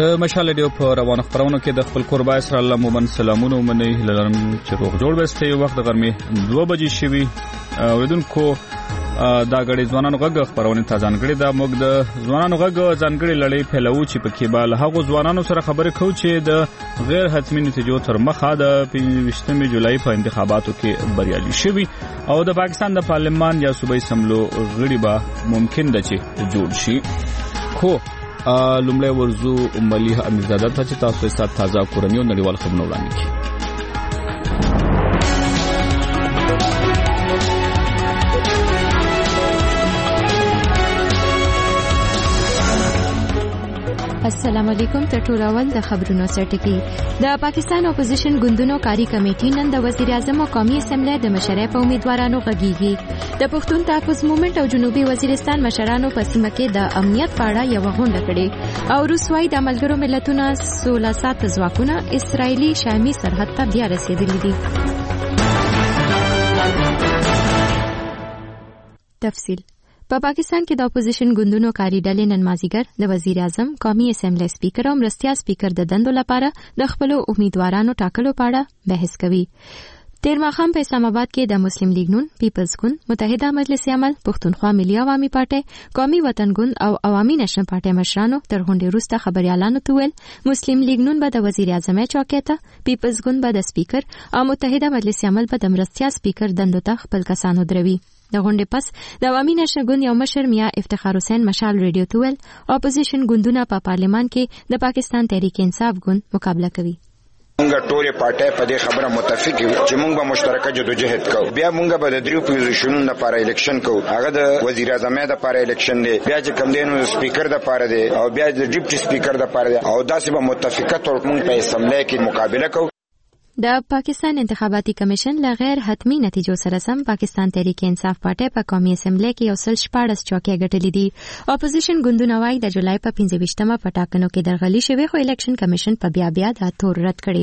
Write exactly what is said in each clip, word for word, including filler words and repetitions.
د مشال ډیو په روانو خبرونو کې د خپل قربا اسر الله مومن سلامونه ومني هللم چې روغ جوړ وسته یو وخت د غرمې دوه بجې شوي اوریدونکو دا غړي ځوانانو غږ خبرونه ته ځانګړي دا موږ د ځوانانو غږ ځانګړي لړۍ پهلو چې په کې بال هغه ځوانانو سره خبرې کوو چې د غیر حتمی نتیجو تر مخه د پنځه جولای په انتخاباتو کې بریالي شوي او د پاکستان د پارلمان یا صوبایي سملو غړي به ممکن ده چې جوړ شي. خو لومړی ورزو مليح امیرزاده ته چې تاسو یې سات تازه کورنیو نړیوال خبرونه وړاندې کړي. السلام علیکم. تر ټولو اول د خبرونو سرټکی. د پاکستان اپوزیشن ګوندونو کاری کمیټې نن د وزیر اعظم او قومي اسمبلی د مشرۍ په امیدوارانو غږیږي. د پښتون تحفظ موومېنټ او جنوبي وزیرستان مشرانو په سیمه کې د امنیت په اړه یو غونډه کړې او روسوي د ملګرو ملتونو سوله سات ځواکونه اسرایلی شامي سرحد ته بیا رسیدلي دي. تفصیل په پاکستان کې د اپوزیشن ګوندونو کاری ډلې نن مازیګر د وزیر اعظم قومي اسمبلی سپیکر او مرستیا سپیکر د دندو لپاره د خپل امیدوارانو ټاکلو په اړه بحث کوي. تیر ماښام په اسلام آباد کې د مسلم لیگ نون، پیپلز ګوند، متحده مجلس عمل، پښتونخوا ملي عوامي پارټي، قومي وطن ګوند او عوامي نشن پارټي مشرانو تر غونډې وروسته خبريالانو ته ویل مسلم لیگ نون به د وزیر اعظم چوکۍ ته، پیپلز ګوند به د سپیکر او متحده مجلس عمل به د مرستیا سپیکر دندو ته خپل کسانو دروي. د غونډې پس د عوامي نشن ګوند یو مشر میا افتخار حسین مشال ریډیو ته ویل اپوزیشن ګوندونه په پارلیمان کې د پاکستان تحریک انصاف ګوند مقابله کوي. مونږ ټول پارټي په دې خبره متفق یو چې مونږ به مشترکه جدوجہد کوو. بیا مونږ به د دریو پوزیشنونو لپاره الیکشن کوو. هغه د وزیر اعظم لپاره الیکشن دی، بیا چې کوم دینو سپیکر لپاره دی او بیا د ډیپټي سپیکر لپاره دی او داسې به متفقه تور مونږ په اسمبلی کې مقابله کوو. د پاکستان انتخاباتي کمیشن له غیر حتمی نتیجو سره سم پاکستان تحریک انصاف پارټي په قومي اسمبلی کې یو سل شپاړس چوکۍ ګټلې دي. اپوزیشن ګوندونه وايي د جولای په پنځه ویشتمه په ټاکنو کې درغلي شوې خو الیکشن کمیشن په بیا بیا دا تور رد کړي.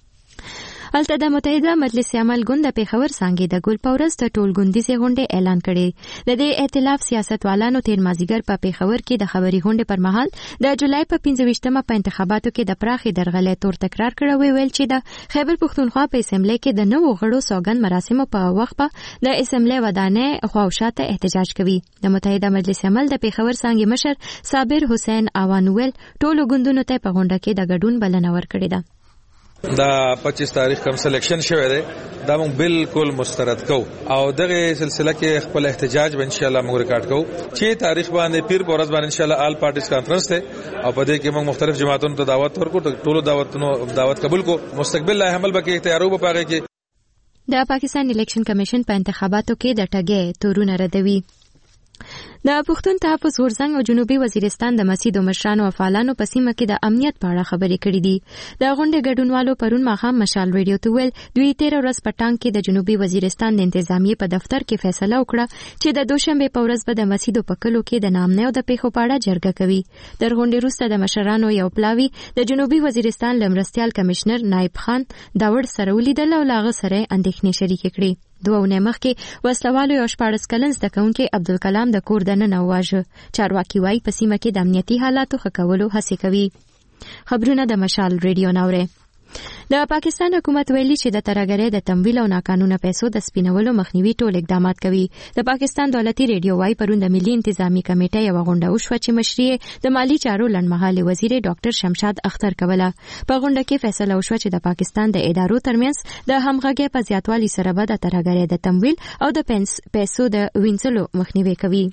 البته د متحده مجلس عمل ګوند د پیښور څنګه د ګل پورس ته ټول ګوندیزه غونډه اعلان کړي. د دې ائتلاف سیاستوالانو تیر مازیګر په پیښور کې د خبري غونډې پر مهال د جولای په پنځه ویشتمه په انتخاباتو کې د پراخي درغلې تور تکرار کړو ویل چې د خیبر پښتونخوا په اسمبلی کې د نوو غړو سوګند مراسمو په وخت په د اسمبلی ودانې خواوشاته احتجاج کوي. د متحده مجلس عمل د پیښور څنګه مشر صابر حسین اوانویل ټول ګوندونو ته په غونډه کې د ګډون بلنه ورکړې ده. دا پچیس تاریخ کوم سلیکشن شوی دی دا موږ بالکل مسترد کو او دغه سلسله کې خپل احتجاج به ان شاء الله موږ ریکارډ کو چې تاریخ باندې پیر پورز باندې ان شاء الله آل پارټیز کانفرنس ته او په دې کې موږ مختلف جماعتونو ته دعوت ورکو ټولو دعوتونو دعوت قبول کو مستقبل لا عمل به کې اختیارو په پاره کې د پاکستان الیکشن کمیشن په انتخاباتو کې د ټګي تورونه ردوي. د پښتون تحفظ غورځنګ او جنوبي وزیرستان د مسیدو مشرانو او فعالانو په سیمه کې د امنیت په اړه خبرې کړې دي. د غونډې ګډونوالو پرون ماښام مشال ریډیو ته ویل دوی تیر ورځ په ټانګ کې د جنوبي وزیرستان د انتظامیې په دفتر کې فیصله وکړه چې د دوشنبه په ورځ به د مسیدو په کلو کې د نامنیو د پیښو په اړه جرګه کوي. تر غونډې وروسته د مشرانو یو پلاوی د جنوبي وزیرستان لمرستیال کمشنر نایب خان داوړ سره ولیدل او لاغه سره اندېښنې شریکې کړې. دوونه مخکې وسلوالو یو شپاړس کلن زده کوونکی عبدالکلام د کور دننه وواژه. چارواکي وايي په سیمه کې د امنیتي حالاتو ښه کولو هڅې کوي. خبرونه د مشال ریډیو ناوړه. د پاکستان حکومت ویلي چې د ترهګرۍ د تمویل او ناقانونه پیسو د سپینولو مخنیوي ټول اقدامات کوي. د پاکستان دولتي ریډیو وايي پرون د ملي انتظامی کمیټې یو غونډه وشوه چې مشري د مالی چارو لنډمهاله وزیر ډاکټر شمشاد اختر کوله. په غونډه کې فیصله وشوه چې د پاکستان د ادارو ترمنځ د همغږۍ په زیاتوالي سره به د ترهګرۍ د تمویل او د پیسو د وینځلو مخنیوي کوي.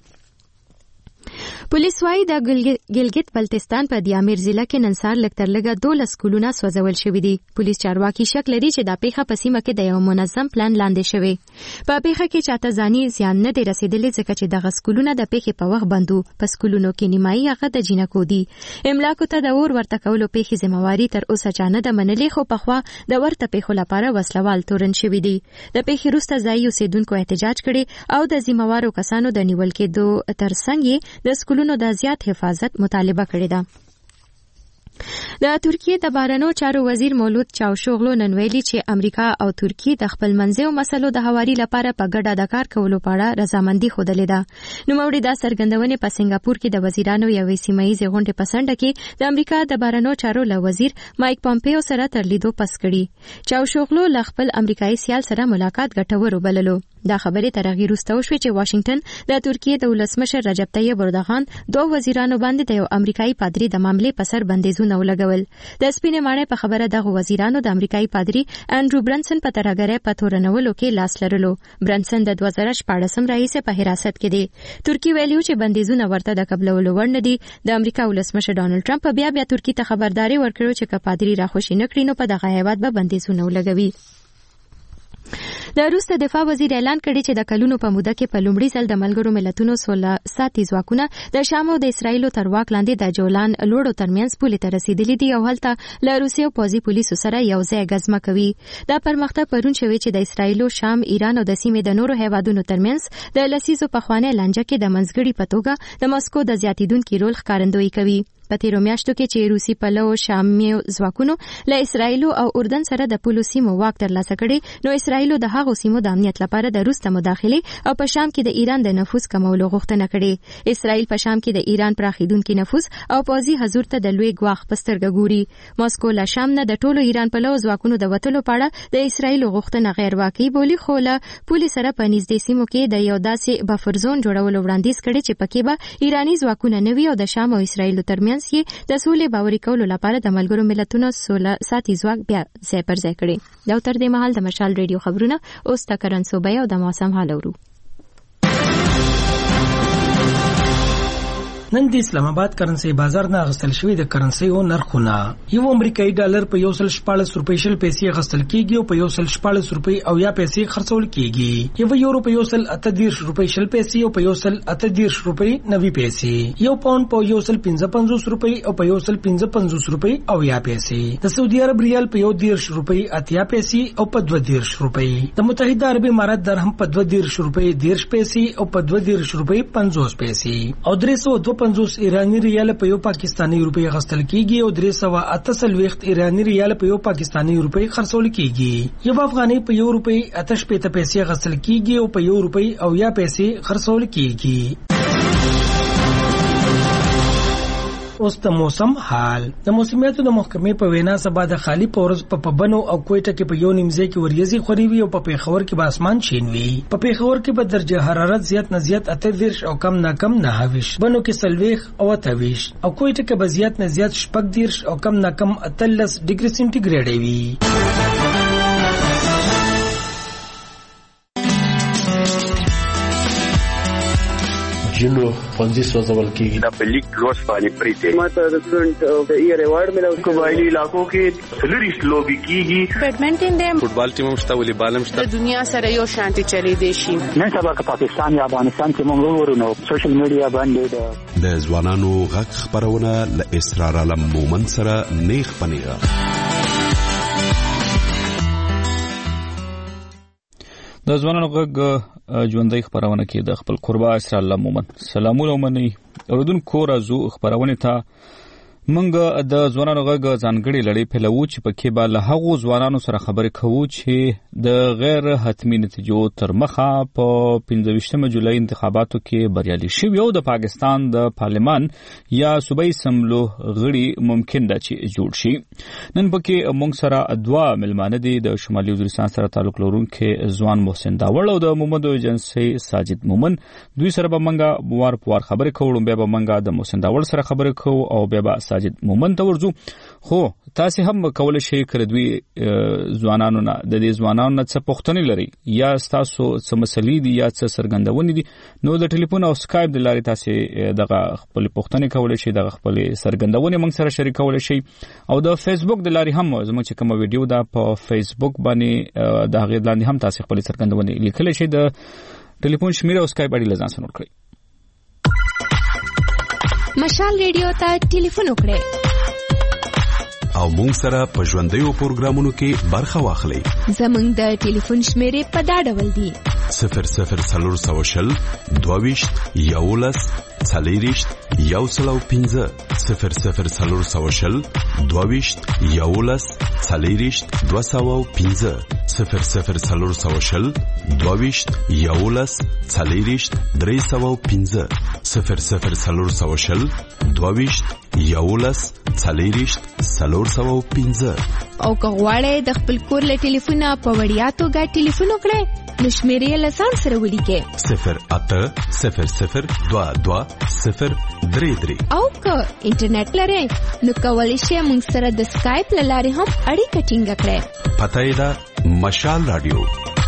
پولیس وايي د ګلګت بلتستان په دیامیر ضلع کې نن سهار لږ تر لږه دولس کولونه سوځول شوي دي. پولیس چارواکي شک لري چې دا پیښه په سیمه کې د یو منظم پلان لاندې شوې. په پیښه کې چاته ځاني زیان نه دی رسیدلی ځکه چې دغه سکولونه د پیښې په وخت بندو. په سکولونو کې نیمایي هغه د جینکو دي. املاکو ته د اور ورته کولو پیښې ذمہواري تر اوسه چا نه ده منلې خو پخوا د ورته پیښو لپاره وسلوال تورن شوي دي. د پیښې وروسته ځایي اوسیدونکو احتجاج کړي او د ذمہوارو کسانو د نیول کېدو ترڅنګ د سکولونو د زیات حفاظت مطالبه کړې ده. د ترکیه د بهرنیو چارو وزیر مولود چاوشوغلو نن ویلي چې امریکا او ترکیه د خپل منځیو مسلو د هواري لپاره په ګډه د کار کولو په اړه رضامندي ښودلې ده. نوموړي دا څرګندونې په سنگاپور کې د وزیرانو یوې سیمه ییزې غونډې په څنډه کې د امریکا د بهرنیو چارو له وزیر مایک پامپیو سره تر لیدو پس کړي. چاوشوغلو له خپل امریکایي سیال سره ملاقات ګټور وبللو. دا خبرې تر هغې وروسته وشوې چې واشنگټن د ترکیه د ولسمشر رجب طیب اردوغان دوه وزیرانو باندې د یو امریکایي پادري د معاملې په سر بندیزونه ولګول. د سپینې ماڼۍ په خبره دغه وزیرانو د امریکایي پادري انډرو برنسن په ترهګرۍ په تورنولو کې لاس لرلو. برنسن د دوه زره شپاړسم راهیسې په حراست کې دی. ترکیه ویلي چې بندیزونه ورته د قبلولو وړ نه دي. د امریکا ولسمشر ډانلډ ټرمپ بیا بیا ترکیه ته خبرداري ورکړه چې که پادري راخوشي نه کړي نو په دغه هیواد به بندیزونه ولګوي. د روس د دفاع وزیر اعلان کړی چې د کلونو په موده کې په لومړي ځل د ملګرو ملتونو سوله ساتي ځواکونه د شام او د اسرایلو تر واک لاندې د جولان لوړو ترمنځ پولې ته رسیدلي دي او هلته له روسیې او پوځي پولیسو سره یو ځای غزمه کوي. دا پرمختګ پرون شوی چې د اسرایلو، شام، ایران او د سیمې د نورو هیوادونو ترمنځ د لسیزو پخوانی لانجه کې د منځګړي په توګه د مسکو د زیاتیدونکي رول ښکارندویي کوي. په تیرو میاشتو کې چې روسي پلو شامي ځواکونو له اسرایلو او اردن سره د پولو سیمو واک ترلاسه کړي نو اسرایلو د هغو سیمو د امنیت لپاره د روس ته مداخلې او په شام کې د ایران د نفوذ کمولو غوښتنه کړې. اسرایل په شام کې د ایران پراخیدونکي نفوذ او پوځي حضور ته د لوی ګواښ په سترګه ګوري. مسکو له شام نه د ټولو ایران پلو ځواکونو د وتلو په اړه د اسرایلو غوښتنه غیر واقعي بولي، خو له پولي سره په نږدې سیمو کې د یو داسې بفر زون جوړولو وړاندیز کړي چې پکې به ایرانی ځواکونه نه وي او د شام او اسرایلو ترمنځ یې د سولې باوري کولو لپاره د ملګرو ملتونو سوله ساتي ځواک بیا ځای پر ځای کړي. دا تر دې مهال د مشال ریډیو خبرونه اوس د کرن صوبې او د موسم حال اورو. نن د اسلام آباد کرنسي بازار نه غسل شوی د کرنسي او نرخونه یو امریکایي ډالر په یو سل شپاړس روپۍ شل پیسې غسل کیږي او په یو سل شپاړس روپۍ او یا پیسې خرڅول کیږي. یو یورو په یو سل اته دیرش روپۍ شل پیسې او په یو سل اته دیرش روپۍ نوي پیسې. یو پاوند په یو سل پنځه پنځوس روپۍ او په یو سل پنځه پنځوس روپۍ او یا پیسې. د سعودي عرب ریال په یو دیرش روپۍ اتیا پیسې او په دوه دیرش روپۍ. د متحده عرب امارات درهم په دوه دیرش روپۍ دیرش پیسې او په دوه دیرش روپۍ پنځوس پیسې. او درې سوه دوه پنځوس ایرانی ریال په یو پاکستانی روپۍ غسل کیږي او درې سوه اته څلوېښت ایرانی ریال په یو پاکستانی روپۍ خرڅول کیږي. یو افغانۍ په یو روپۍ اته شپېته پیسې غسل کیږي او په یو روپۍ او یا پیسې خرڅول کیږي. اوس د موسم حال. د موسمیاتو د محکمې په وینا سبا د خالی پورز په پبنو او کوټه کې په یو نیمځای کې وریځي خوري وي او په پیښور کې به اسمان شین وي. په پیښور کې به درجه حرارت زیات نه زیات اته دیرش او کم نه کم نه هویش، بنو کې سلويخ او اتویش، او کوټه کې به زیات نه زیات شپږ دیرش او کم نه کم اتلس ډیګري سنټیګریډ وي. جنو پنځه سوځول کېږي. د بلیک لوس باندې پریته ماته د سټوډنټ د ایئر ایوارډ ملو قبایلی علاقو کې سلریس لوبي کیږي. بیډمنټن دیم فوټبال ټیم مشته ولې بالم شته. د دنیا سره یو شانتي چلی دی شي. نن سبا که پاکستان یا افغانستان کې موږ ورونو سوشل میډیا باندې د ځوانانو غږ خبرونه ل اسرار علم مومن سره نیخ پنیغه. د ځوانانو غږ ژوندۍ خبرونه کې د خپل قربا اسرار الله مومن سلامونه ومني اوردونکو راځو خبرونه ته. منګه د ځوانانو غږ ځانګړي لړۍ پیلو چې پکې به له هغو ځوانانو سره خبرې کوو چې د غیر حتمی نتیجو تر مخه په پنځه ویشتمه جولای انتخاباتو کې بریالي شوي او د پاکستان د پارلمان یا صوبایي سملو غړي ممکن ده چې جوړ شي. نن پکې موږ سره دوا ملمانه دي د شمالي وزیرستان سره تعلق لرونکي ځوان محسن داوړ او د محمد ایجنسي ساجد مومن. دوی سره به موږ وار په وار خبرې کوو. بیا به موږ د محسن داوړ سره خبرې کوو او بیا به ساجد مومن ته ورځو. خو تاسو هم کولای شئ کړئ دوی ځوانانو نه د دې ځوانانو نه څه پوښتنې لري یا تاسو څه مسلې دي یا څه سرګندونې دي نو د ټلیفون او سکایپ د لارې تاسو دغه خپل پوښتنې کولای شئ، دغه خپل سرګندونې موږ سره شریکولای شئ او د فیسبوک د لارې هم زموږ چې کوم ویډیو دا په فیسبوک باندې د هغه لاندې هم تاسو خپل سرګندونې لیکلی شئ. د ټلیفون شمیره او سکایپ اړیکه لزان سره کړئ. مشال ریډیو ته ټلیفون وکړئ او مونږ سره په ژوندیو پروګرامونو کې برخه واخلئ. زموږ د ټلیفون شمیرې په دا ډول دي: صفر صفر څلور سوه شل دوهویشت یولس څلېرویشت یو سل او پنځه صفر صفر څلور سوه شل دوهویشت یولس څلېرویشت دوه سوه او پنځه صفر صفر څلور سوه شل دوهویشت یولس څلېرویشت درې سوه او پنځه صفر صفر څلور سوه شل دوهویشت یولس څلېرویشت څلور سوه او پنځه. او که غواړئ د خپل کور له ټلیفونه په وړیا توګه ټلیفون وکړئ نو شمیرې له ځان سره ولیکئ: صفر اته صفر صفر دوه دوه صفر درې درې. او که انټرنیټ لرئ نو کولی شئ موږ سره د سکایپ له لارې هم اړیکه ټینګه کړئ. پته یې ده مشال رادیو.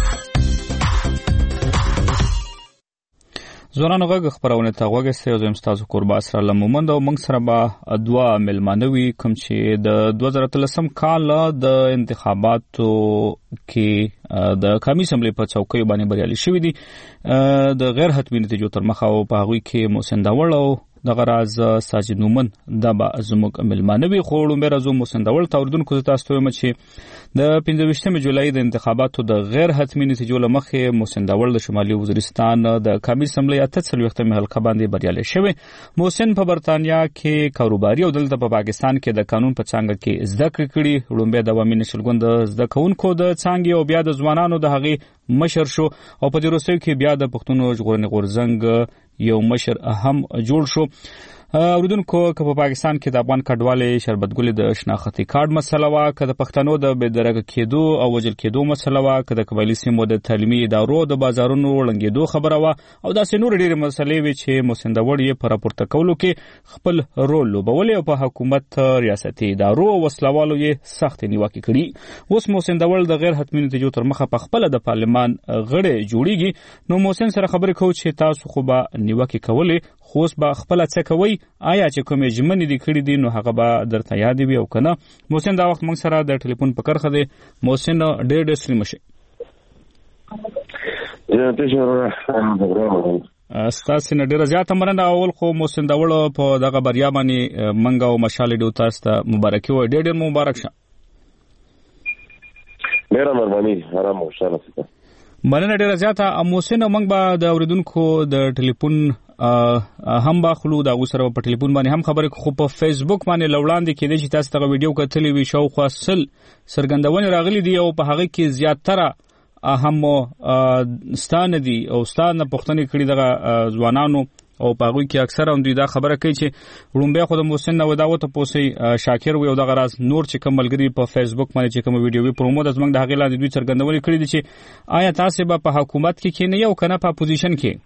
زورانو غږ خبرونه ته غوږ سي او زم تاسو قربا سره لمومند او موږ سره به دوا ملمانوي کوم چې د دوه زره اتلسم کال د انتخاباتو کې د قومي اسمبلی په چوکۍ باندې بریالي شوی دي. د غیر حتمي نتیجو تر مخه او په هغه کې محسن داوړ او د غراز ساجد نومن د با زموږ ملمانوي خوړو مې راځو. محسن داوړ توردونکو تاسو ته مچ د پنځه جولای د انتخاباتو د غیر حتمي نتیجو لمخه محسن داوړ د شمالي وزیرستان د قومي اسمبلی اته څلوېښتمه حلقه باندې بریالي شوی. محسن په برتانیا کې کاروباري او دلته په پاکستان کې د قانون په څنګه کې زده کړې. وړاندې د عوامي نشل ګوند زده کوونکو د څنګه او بیا د ځوانانو د هغې مشر شو او په دې روسیو کې بیا د پښتون ژغورنې غورځنګ یو مشر هم جوړ شو. اوردونکو که په پاکستان کې د افغان کډوالې شربتګلې د شناختي کارت مسله وا، که د پښتنو د بېدرګه کېدو او وجل کېدو مسله وا، که د قبایلي سیمو د تعلیمي ادارو د بازارونو ړنګېدو خبره وا او داسې نور ډېرې مسلې وې چې محسن داوړ یې په راپورته کولو کې خپل رول لوبولی او په حکومت ریاستي ادارو او وسلوالو یې سختې نیوکې کړي. اوس محسن داوړ د غیر حتمي نتیجو تر مخه په خپله د پارلمان غړی جوړیږي. نو محسن سره خبرې کوو چې تاسو خو به نیوکې کولې خو اوس به خپله څه کوئ؟ آیا چې کومې ژمنې دې کړي دي نو هغه به درته یادې وي او که نه؟ محسن دا وخت موږ سره د ټلیفون په کرښه دی. محسن ډېر ډېر سلیم شئ. ستاسې نه ډېره زیاته مننه. اول خو محسن داوړ په دغه بریا باندې موږ او مشال ډیو تاسو ته مبارکي وایو. ډېر ډېر مبارک شه. ډېره مهرباني. آرام او خوشحاله اوسئ. مننه ډېره زیاته. محسن موږ به د اورېدونکو د ټلیفون هم باخلو د هغوی سره په ټلیفون باندې هم خبرې خو په فیسبوک باندې له وړاندې کېدای چې تاسو دغه ویډیو کتلې وي شاوخوا سل څرګندونې راغلي دي او په هغه کې زیاتره هم ستا نه دي او ستا نه پوښتنې کړي دغه ځوانانو او په هغوی کې اکثره هم دوی دا خبره کوي چې وړومبی خو د محسن نه دا وتپوسئ شاکر وي او دغه راز نور چې کوم ملګري په فیسبوک باندې چې کومه ویډیو وي پرومو د زموږ د هغې لاندې دوی څرګندونې کړي دي چې آیا تاسې به په حکومت کې کښېنئ او که نه په اپوزیشن کې؟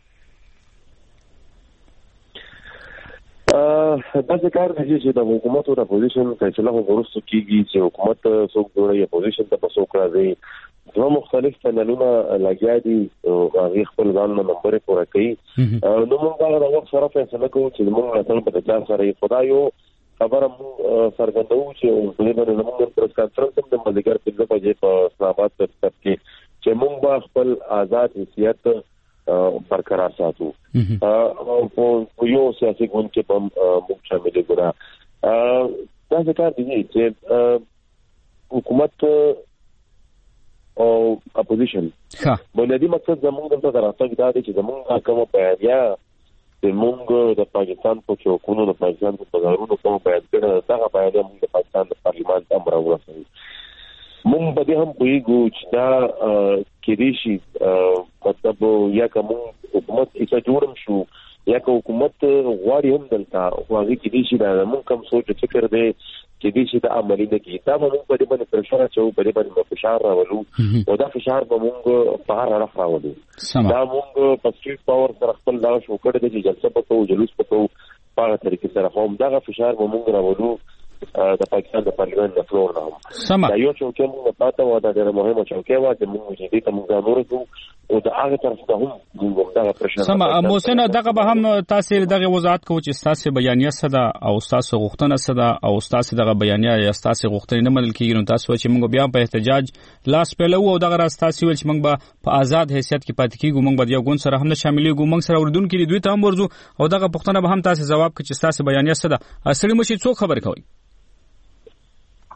داسې کار دی چې د حکومت او د اپوزیشن فیصله خو وروسته کېږي چې حکومت څوک جوړوي، اپوزیشن ته به څوک راځي. دوه مختلف پینلونه لګیا دي او هغې خپل ځان نه نمبرې پوره کوي. نو موږ هغه د وخت سره فیصله کوو چې زموږ ملاتړ به د چا سره وي. خو دا یو خبره موږ څرګندوو چې په دې باندې زموږ نن پریس کانفرنس هم د مازدیګر پنځه بجې په اسلام آباد په طرف کې چې موږ به خپل آزاد حیثیت برقرار ساتو او یو سیاسي ګوند کې هم موږ شامل ګورا. دا کار دی چې حکومت او اپوزیشن بنیادی مقصد زموږ دلته د راتګ دا دی چې زموږ کومه بیانیه د موږ د پاکستان په چوکونو د پاکستان په بازارونو کومه بیان کړې دغه بیانیه موږ د پاکستان د پارلمان ته هم راورسوي. موږ په دې هم پوهېږو چې دا کېدای شي مطلب یا که موږ حکومت ایسه جوړم شو یا که حکومت غواړي هم دلته خو هغې کېدای شي دا زموږ کوم سوچ فکر دی کېدای شي دا عملي نه کړي. دا به موږ په دې باندې پرېشر اچوو، په دې باندې به فشار راولو او دا فشار به موږ په هر اړخ راولو. دا موږ په سټریټ پاور سره خپل دغه شو کړی دی چې جلسه به کوو، جلوس به کوو په هغه طریقې سره. خو همدغه فشار به موږ راولو د پاکستان د پارلمان د فلور نه هم. دا یو چوکۍ موږ پاته وه، دا ډېره مهمه چوکۍ وه چې موږ چې دې ته موږ ځان ورسوو او د هغې طرف ته هم موږ همدغه پرېشر. سمه محسن دغه به هم تاسې دغې وضاحت کوو چې ستاسې بیانیه څه ده او ستاسې غوښتنه څه ده او ستاسې دغه بیانیه یا ستاسې غوښتنې نه منل کېږي نو تاسو وایئ چې موږ بیا په احتجاج لاس پیلوو او دغه راز تاسې ویل چې موږ به په آزاد حیثیت کې پاتې کېږو، موږ به د یو ګوند سره هم نه شاملېږو، موږ سره اورېدونکي دي دوی ته هم ورځو او دغه پوښتنه به هم تاسې ځواب کړي چې ستاسې بیانیه څه ده. ستړي مه شئ، څوک خبرې کوئ؟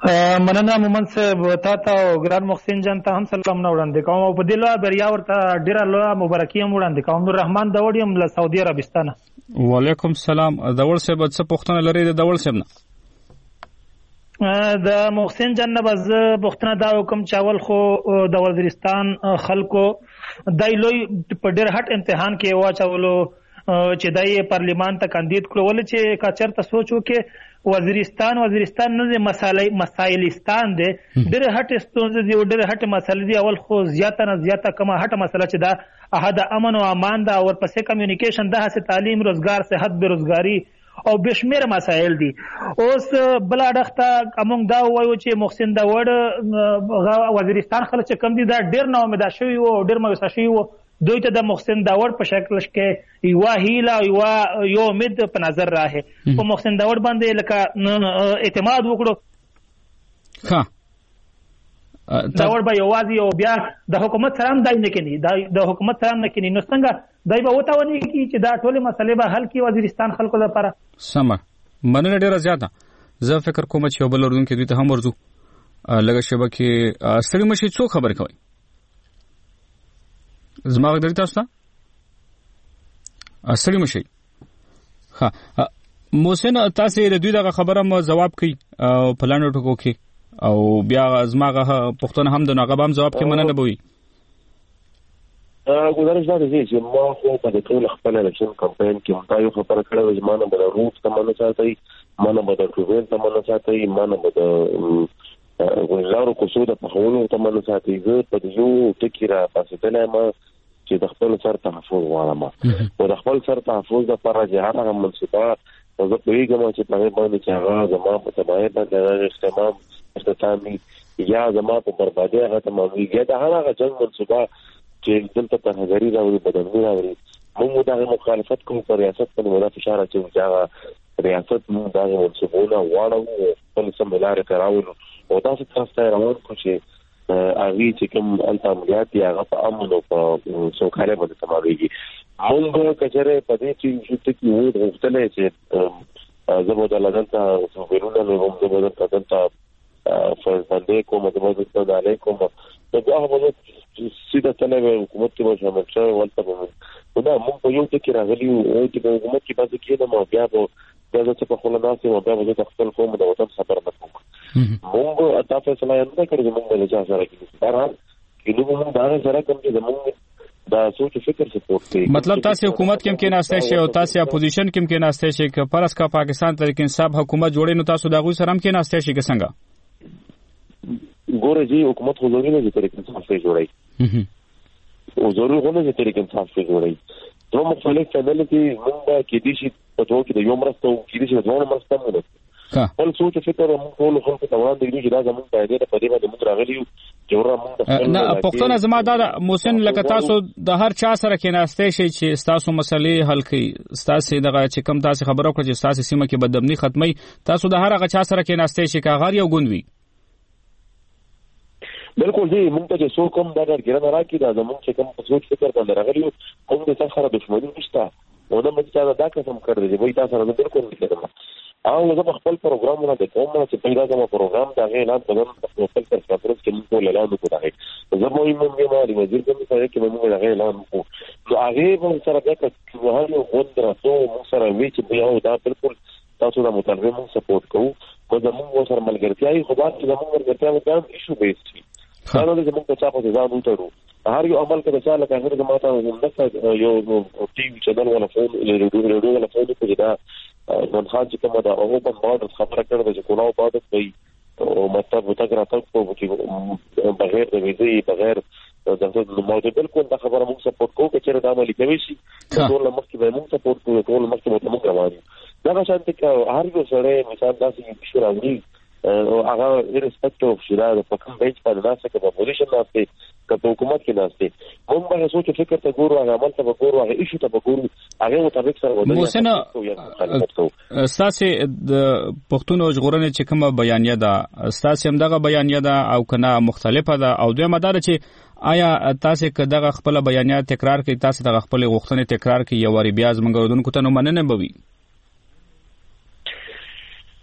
مننه مومن صاحب تا ته او ګران محسن جان ته هم سلام نه وړاندې کوم او په دې لوه بریا ورته ډیره لوه مبارکي هم وړاندې کوم. نور رحمان داوړ یم له سعودي عربستان. وعلیکم السلام. داوړ صاحب څه پوښتنه لرئ د داوړ صاحب نه؟ د محسن جان نه بز پوښتنه دا وکم چې اول خو د وزیرستان خلکو دای لوی په ډیر هټ امتحان کې واچولو چې دای پارلیمان ته کاندید کړو ول چې کا چرته سوچو کې وزیرستان وزیرستان نه مسالې مسایلستان دي ډېر هټ ستونزې دي ډېر هټ مسالې دي. اول خو زیاته نه زیاته کومه هټ مسله چې دا احد امن او امان دا او ورپسې کمیونیکیشن دا هڅه تعلیم روزګار صحت بیروزګاری او بشمیر مسائل دي. اوس بل اړخته کوم دا وایو چې محسن دا وړ وزیرستان خلک چې کم دي دا ډېر نو امید شوی او ډېر مایوس شوی وو. دوی ته د محسن داوړ په شکل کې یو هیله یو یو امید په نظر راهي په محسن داوړ باندې لکه اعتماد وکړو. ها داوړ به یوازې او بیا د حکومت سره هم دای نه کینی د حکومت سره هم نه کینی نو څنګه دای به وته ونی کی چې دا ټول مسلې به حل کی وزیرستان خلکو لپاره. سم مننه ډیره زیاته. زه فکر کوم چې بل اردن کې دوی ته هم ورزو لږه شبکه ستړي مشي څو خبر کوي زما غږ درته تاسو ته اصلي مشي. ها محسن تاسو د دوی دغه خبره مو جواب کړي او پلان ټکو کې او بیا زما غه پښتون هم د ناغه هم جواب کې مننه بوي. ا ګذارش دا دی چې ما خو په ټول خپل الیکشن کمپاین کې هم دا یو خبره کړې چې مانه به روټ تمنه ساتي مانه به د ټوبل تمنه ساتي مانه به د وزارو کوڅو د پخولو تمنه ساتي. زه په یو ټکی را پاسېدل ما چې د خپل سر تحفظ غواړم او د خپل سر تحفظ لپاره جهاد هغه منصبه او زه پیغام چې په باندې چې هغه زما په تبعیت باندې استعمال استعمال یا زما په بربادي هغه تمامېږي دا هغه جنگ منصبه چې دلته په هزاري راوړي بدلون راوړي. موږ دا مخالفت کوو پر ریاست په مولا فشار چې دا ریاست موږ دا منصبونه واړو په سم لارې کراوو او دا څه تاسو روان کو چې اغي چې کوم انت عملیات یا غف امن او په سوکاله باندې تمامېږي. موږ کچره په دې چې چې یو غوښتنه چې زموږ د لږه څورونه له کوم زموږ د تاسو فرزانده کوم د موږ د علیکم دا هغه سیده تلوي حکومت کې مو شامل شوی ولته په دا موږ په یو ټکی راغلی او چې حکومت کې بازه کېده مو بیا به دا چې په خپل ناس او بیا به خپل قوم د وطن خبر نه کوم. موږ تاسو سره نه کړی موږ له ځا سره کې بهرحال کله موږ دا سره کوم چې موږ دا سوچ فکر سپورټ کوي. مطلب تاسو حکومت کې کې ناشته شي او تاسو اپوزیشن کې کې ناشته شي چې پرس کا پاکستان تحریک انصاف حکومت جوړې نو تاسو دا غو سره هم کې ناشته شي کې څنګه ګوره جی حکومت خو ضروري نه چې طریق انصاف ته جوړي او ضروري غوښنه چې طریق انصاف ته جوړي. نو مختلف چینل کې موږ کې دي چې په توګه کې د یو مرسته او کې دي چې ځوان مرسته موږ خپل سوچ فکر موږ ټول خلکو ته وړاندې کړو چې دا زموږ په دې په دې باندې موږ راغلي یو چې ورته نه پښتون زما دا محسن لکه تاسو د هر چا سره کې ناشته شي چې تاسو مسلې حل کړي تاسو دغه چې کم تاسو خبرو کړئ چې تاسو سیمه کې بدبني ختمي تاسو د هر هغه چا سره کې ناشته شي کاغار یو ګوندوي. بالکل دی موږ ته چې څوک هم دا ګرځنه راکې دا زموږ چې کوم په سوچ فکر باندې راغلی کوم د څه سره دښمنی نشته او دا مې چې دا قسم کړی دی وای تاسو سره بالکل نه کېدم او زه خپل پروګرامونه د کوم چې پیدا کوم پروګرام دا غي اعلان کوم په خپل تر څو کې موږ ټول اعلان وکړو. زه مو یې موږ ما د وزیر کوم سره کې موږ دا غي اعلان وکړو نو هغه په سره دا چې هغه غوډ راځو موږ سره وی چې بیا دا بالکل تاسو د مطالبه موږ سپورټ کوو او زموږ سره ملګرتیا خو با چې زموږ ملګرتیا وکړم ایشو بیس شي دا نو زموږ په چا په ځان وټرو هر یو عمل کې چې لکه هغه زماته همدغه یو ټي وي چینل ولا فون ریډیو ریډیو ولا فون کې دا نن خاص کومه دا هغه په باندې خبره کړې چې کولاو پاتې کوي او مطلب وتا راځي په چې بغیر د ویزې بغیر د موجود بالکل دا خبره موږ سپورټ کوو چې دا عملي کوي شي ټول مخکې به موږ سپورټ کوو ټول مخکې به موږ روانو دا شانتي کې هر یو سره مثال داسې شي راوړي او هغه ریسپیکټ او شیدار په کوم بیچ باندې ناسه کې په پوزیشن ناسته کې په حکومت کې ناسته موږ به سوچ فکر ته ګورو هغه عمل ته ګورو هغه ایشو ته ګورو هغه مطابق سره ودی محسن اساسي د پښتون او ژغورنې چې کومه بیانیه ده اساسي هم دغه بیانیه ده او کنه مختلفه ده او دوی مدار چې آیا تاسو کداغه خپل بیانیه تکرار کوي تاسو دغه خپل غوښتنې تکرار کوي یو وری بیا زمونږ ودونکو ته نو مننه بوي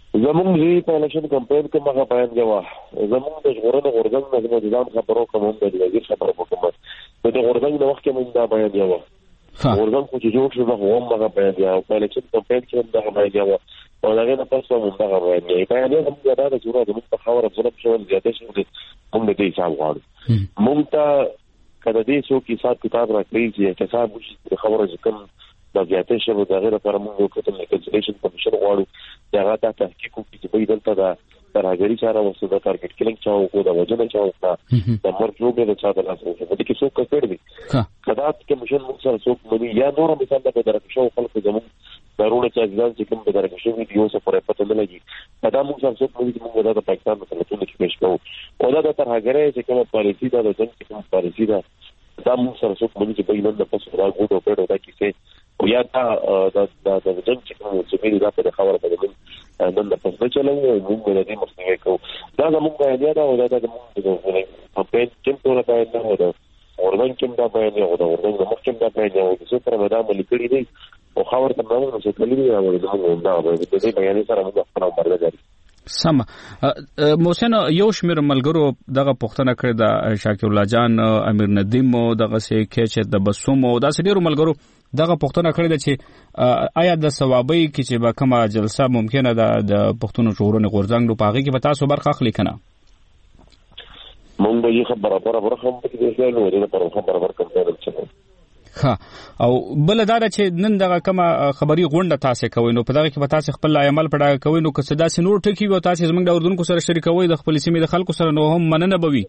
زمونږ دې په الیکشن کمپاین کې مخه بیان جوه زمونږ د ژغورنې غورځنګ د نظام خبرو کوم د وزیر خبرو کوم د غورځنګ د وخت کې موږ دا بیان جوه غورځنګ خو چې جوړ شو دا هم مخه بیان جوه په الیکشن کمپاین کې هم دا بیان جوه او دا نه پس موږ دا بیان جوه بیان جوه موږ دا د جوړه د موږ په خبره ظلم شو زیاته شو موږ دې حساب غواړو موږ ته کله دې څو کې حساب کتاب راکړي چې حساب وشي خبره ځکه دا زیاته شوه دا غیر لپاره موږ کتل کنسلیشن کمیشن غواړو دا غاټه تحقیق کوي چې به دلته دا ترهګری چاره وسو دا ټارګټ کلینګ چاو کو دا وجنه چاو کا دا مرجو به چا د لاس وسو د کیسو کړی دي کدا کمیشن موږ سره څوک مني یا نور مثال دا درک شو خلک زموږ ضرورت چې ځان چې کوم درک شو ویډیو سره پرې پته نه لګي دا موږ سره څوک مني موږ دا د پاکستان سره ټول کې پېښ کوو او دا د ترهګری چې کوم پالیسی دا د جنګ کوم پالیسی دا دا موږ سره څوک مني چې به نن د پسو دا غوډو پیډو دا کیسه او یا دا د د جنګ چې کوم چې دا په خبره باندې نن د پسو چلو موږ د دې مخنیوي کوو دا زموږ ایډیا دا او دا د موږ د کمپاین ټیم ټول باندې نه ودا ورغون کوم دا باندې او دا ورغون د مخکې دا باندې او څه تر ودا ملي کړی دی او خبر ته نو څه کلی دی او دا دا د دې بیان سره موږ خپل امر لري سم محسن یو شمیر ملګرو دغه پښتنه کړی د شاکر الله جان امیر ندیم دغه سه کې چې د بسوم او دا سړي ملګرو دغه پښتنه کړی چې آیا د ثوابي کې چې به کومه جلسه ممکنه ده د پښتون ژغورنې غورځنګ په هغه کې به تاسو برخه اخلي کنه مونږ به خبره خبره برخه هم کې دې نه ورته پر خبره ورکړم ها او بل دا چې نن دغه کومه خبري غونډه تاسو کوي نو په دغه کې به تاسو خپل عمل پړه کوي نو که څه داسې نور ټکی و تاسو زموږ د اردن کو سره شریکوي د خپل سیمې د خلکو سره نو هم مننه بوي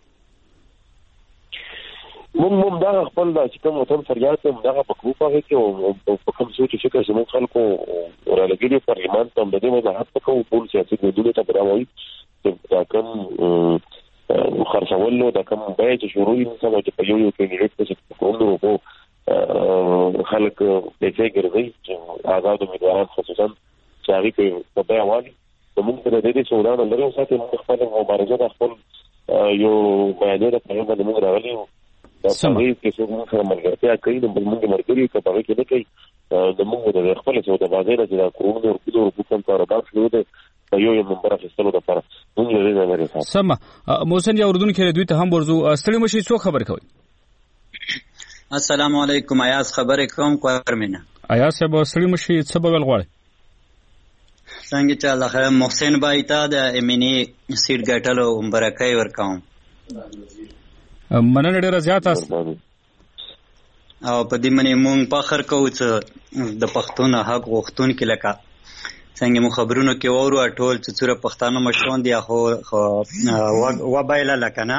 مونږ مونږ دا خپل د چې کوم وطن فریاد ته دغه په کوپه کې او په کوم څه چې فکر زموږ خلکو ورالګي پارلیمان ته د دې وضاحت کوو ټول سیاسي ګوندونه ته براوي چې دا کوم خرڅولو دا کوم به چې شروع یې سمو چې په یو یو کې ډیرکټ چې کوم نو خلک پیسې ګرځي چې آزاد امیدواران خصوصا چې هغه په په اوالي موږ ته د دې سودان لرو ساتي موږ خپل مبارزه د خپل یو بیانې د پیغام د موږ راغلي دا څنګه چې څنګه سره ملګرتیا کوي د موږ مرګري کبه کې نه کوي د موږ د خپل سودا بازار چې دا کورونه او کډور کوم کار راځي شروع ده یو یو منبر فستلو د پر موږ لري نه لري سم موسن یا اردن کې دوی ته هم ورزو ستړي مشي څو خبر کوي السلام علیکم ایاز خبرې کوم کوارمنه ایاز صاحب ستړي مشي څه بغل غواړي څنګه چې الله خیر محسن بای ته د امینی سیټ ګټلو برکای ورکوم مننه ډیره زیات است او په دې منې مونږ فخر کوو چې د پښتون حق غوښتون کې لکه څنګه مو خبرونو کې وورو ټول چې څوره پښتانه مشون دي خو و بایله لکنه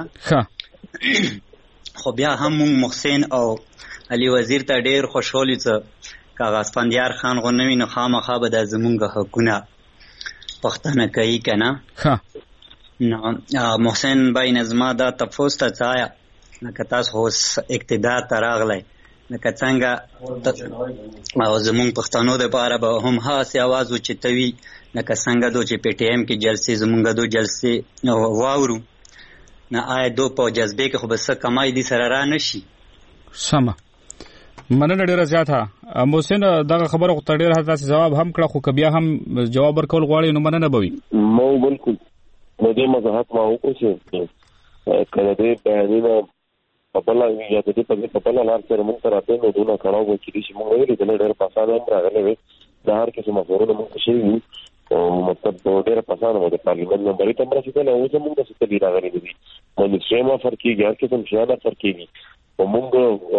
خو بیا هم مونږ محسن او علي وزیر ته ډیر خوشحالي چې کاغذ پندیار خان غونوي نو خامخا به د زمونږ حقونه پښتنه کوي کنه نو محسن بای نظما دا تفوس ته چایا لکه تاسو اوس اقتدار ته راغلی لکه څنګه او زمونږ پښتنو د پاره به هم هاسې आवाज اوچتوي لکه څنګه دو چې پی ټی ایم کې جلسې زمونږ دو جلسې واورو نه آیا دو په جذبې کې خو بس کمای دي سره را نشي سم مننه ډیره زیاته محسن دغه خبره خو ډیره تاسو جواب هم کړه خو بیا هم جواب ورکول غواړي نو مننه بوي مو بالکل نو دې مزاحت ما وکړ چې کله دې بیانونه په بل یا دې په بل لار سره مونږ راته نو دونه کړهو چې چې مونږ ویلې د ډېر پاسانه هم راغلي وي د هر کس مفهوم مونږ شي او مطلب ډېر پاسانه د پارلیمنت نمبر ته مرسته کوي او زموږ د ستې راغلي دي نو شیما فرقي ګر کې کوم شاده فرقي او مونږ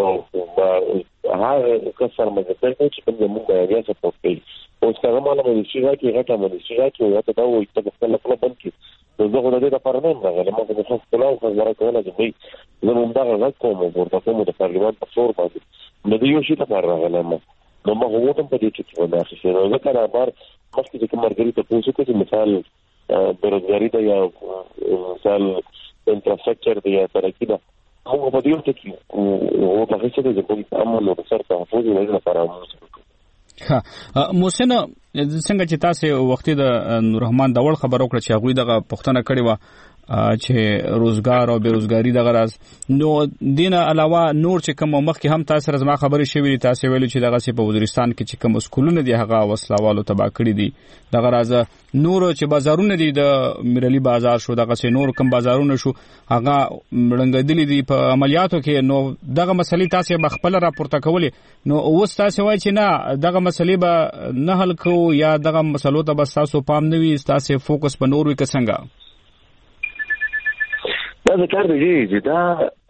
هغه کسر مګر چې کوم مونږ بیا سپورټ کوي او څنګه مالا مې شي راکې غټه مې شي راکې یا ته دا وایي چې خپل خپل بند کې نو زه غوډه دې لپاره نه راغلم ما خو خپل او خبره کوله چې وي زه مونږ دا غږ کوم ورته کوم د پارلیمان په فور باندې نو دې یو شي لپاره راغلم نو ما هو ته په دې چې ونه اخیسته نو زه کله بار مخکې چې مرګري ته پوښتنه کوي مثال بیروزګاری دا یا مثال انفراستراکچر دی یا ترقی دا هغه په دې ته کې او په هیڅ ډول د کوم عمل او سر تحفظ نه لپاره ها محسن څنګه چې تاسو وختي د نور رحمان داول خبرو کړ چې هغه دغه پښتنه کړی و چې روزګار او بیروزګاری دغه راز نو دینه علاوه نور چې کوم مخکې هم تاسو سره زما خبرې شوې تاسو ویلو چې دغه په وزیرستان کې چې کوم سکولونه دي هغه وسلوالو تبا کړی دي دغه راز نور چې بازارونه دي د میرلی بازار شو دغه چې نور کوم بازارونه شو هغه مړنګدلې دي په عملیاتو کې نو دغه مسلې تاسو به خپل راپورته کولې نو اوس تاسو وایي چې نه دغه مسلې به نه حل کوو یا دغه مسلو ته به تاسو پام نه وي تاسو فوکس په نور وي که څنګه دا ذکر دی چې دا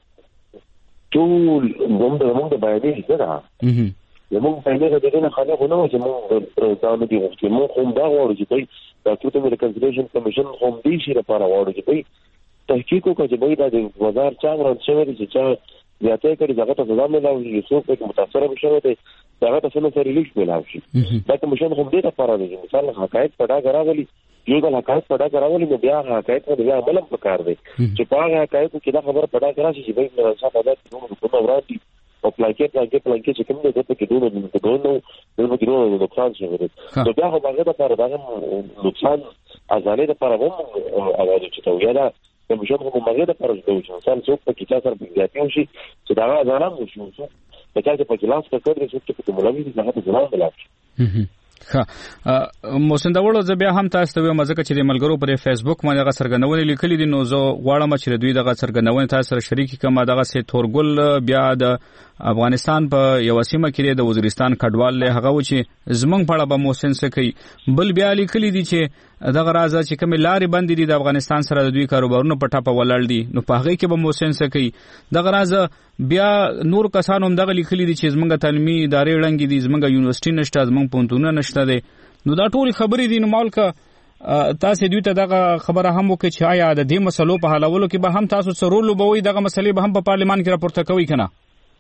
ټول موږ د موږ د بیانې څه ده زموږ بیانې د دې نه خلک نه و چې موږ دا نه دي چې موږ هم دا غواړو چې دا ټول د ریکنسیلیشن کمیشن هم دې شي لپاره غواړو چې تحقیق وکړي چې دا د بازار چا وران شوی چې چا زیاتې کړي دغه ته ځان ملاوي چې څوک په متاثر بشوي دی دغه ته څنګه ریلیز ملاوي شي دا کمیشن هم دې لپاره دی مثال حقایق پټا غراغلي یو د حقایق پټا غراغلي نو بیا حقایق په بیا عمل وکړ دی چې په هغه حقایق کې دا خبر پټا غراشي چې به نه څه پاتې نو په ورادي او پلاکټ پلاکټ پلاکټ چې کوم دې ته کې دوه د دوه نو د دوه د نقصان شوی دی نو بیا هغه د لپاره دا نقصان ازاله د لپاره هم اواز چې ته ویلا کمیشن هم مګه د لپاره د انسان څوک په کې تاسو په ځاتیو شي چې دا ځانم وشو په تاسو په کلاس کې کړی چې په مولوی دغه ته ځان بلل ها موسن دا وړو زه بیا هم تاسو ته وایم ځکه چې د ملګرو پر فیسبوک باندې هغه سرګنونې لیکلي دي نو زه غواړم چې دوی دغه سرګنونې تاسو سره شریک کړم دغه سه تورګل بیا د افغانستان په یو سیمه کې د وزیرستان کډوال له هغه و چې زمنګ په اړه به موسن څه کوي بل بیا لیکلي دي چې دغه راز چې کوم لارې بندې دي د افغانستان سره د دوی کاروبارونو په ټاپه ولاړ دي نو په هغه کې به موسن څه کوي دغه راز بیا نور کسانو هم دغه لیکلي دي چې زمنګ تعلیمي ادارې ړنګ دي زمنګ یونیورسيټي نشته زمنګ پونتونه نشته دي نو دا ټول خبرې دي نو مالک تاسو دوی ته دغه خبره هم وکړي چې آیا د دې مسلو په حلولو کې به هم تاسو سره لوبوي دغه مسلې به هم په پارلمان کې راپورته کوي کنه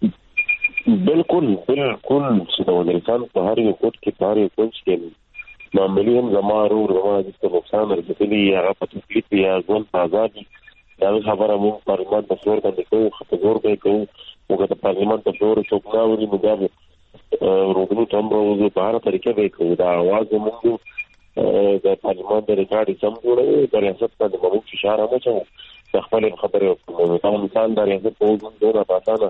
بالکل بالکل چې د وزیرستان په هر یو کوټ کې په هر یو کوټ کې معاملې هم زما ورور زما د نقصان رسېدلي هغه په تکلیف یا ژوند په ازادي دا خبره موږ پارلمان په فلور باندې کوو خپل زور به کوو موږ د پارلمان په فلور څوک نه وري موږ به روغنو ته هم راوځو په هره طریقه به کوو دا اواز موږ د پارلمان د ریکارډ سم جوړوي د ریاست باندې موږ فشار هم اچوو د خپل خبرې وکړو دا مثال د ریاست په وګړو دونه پاتانه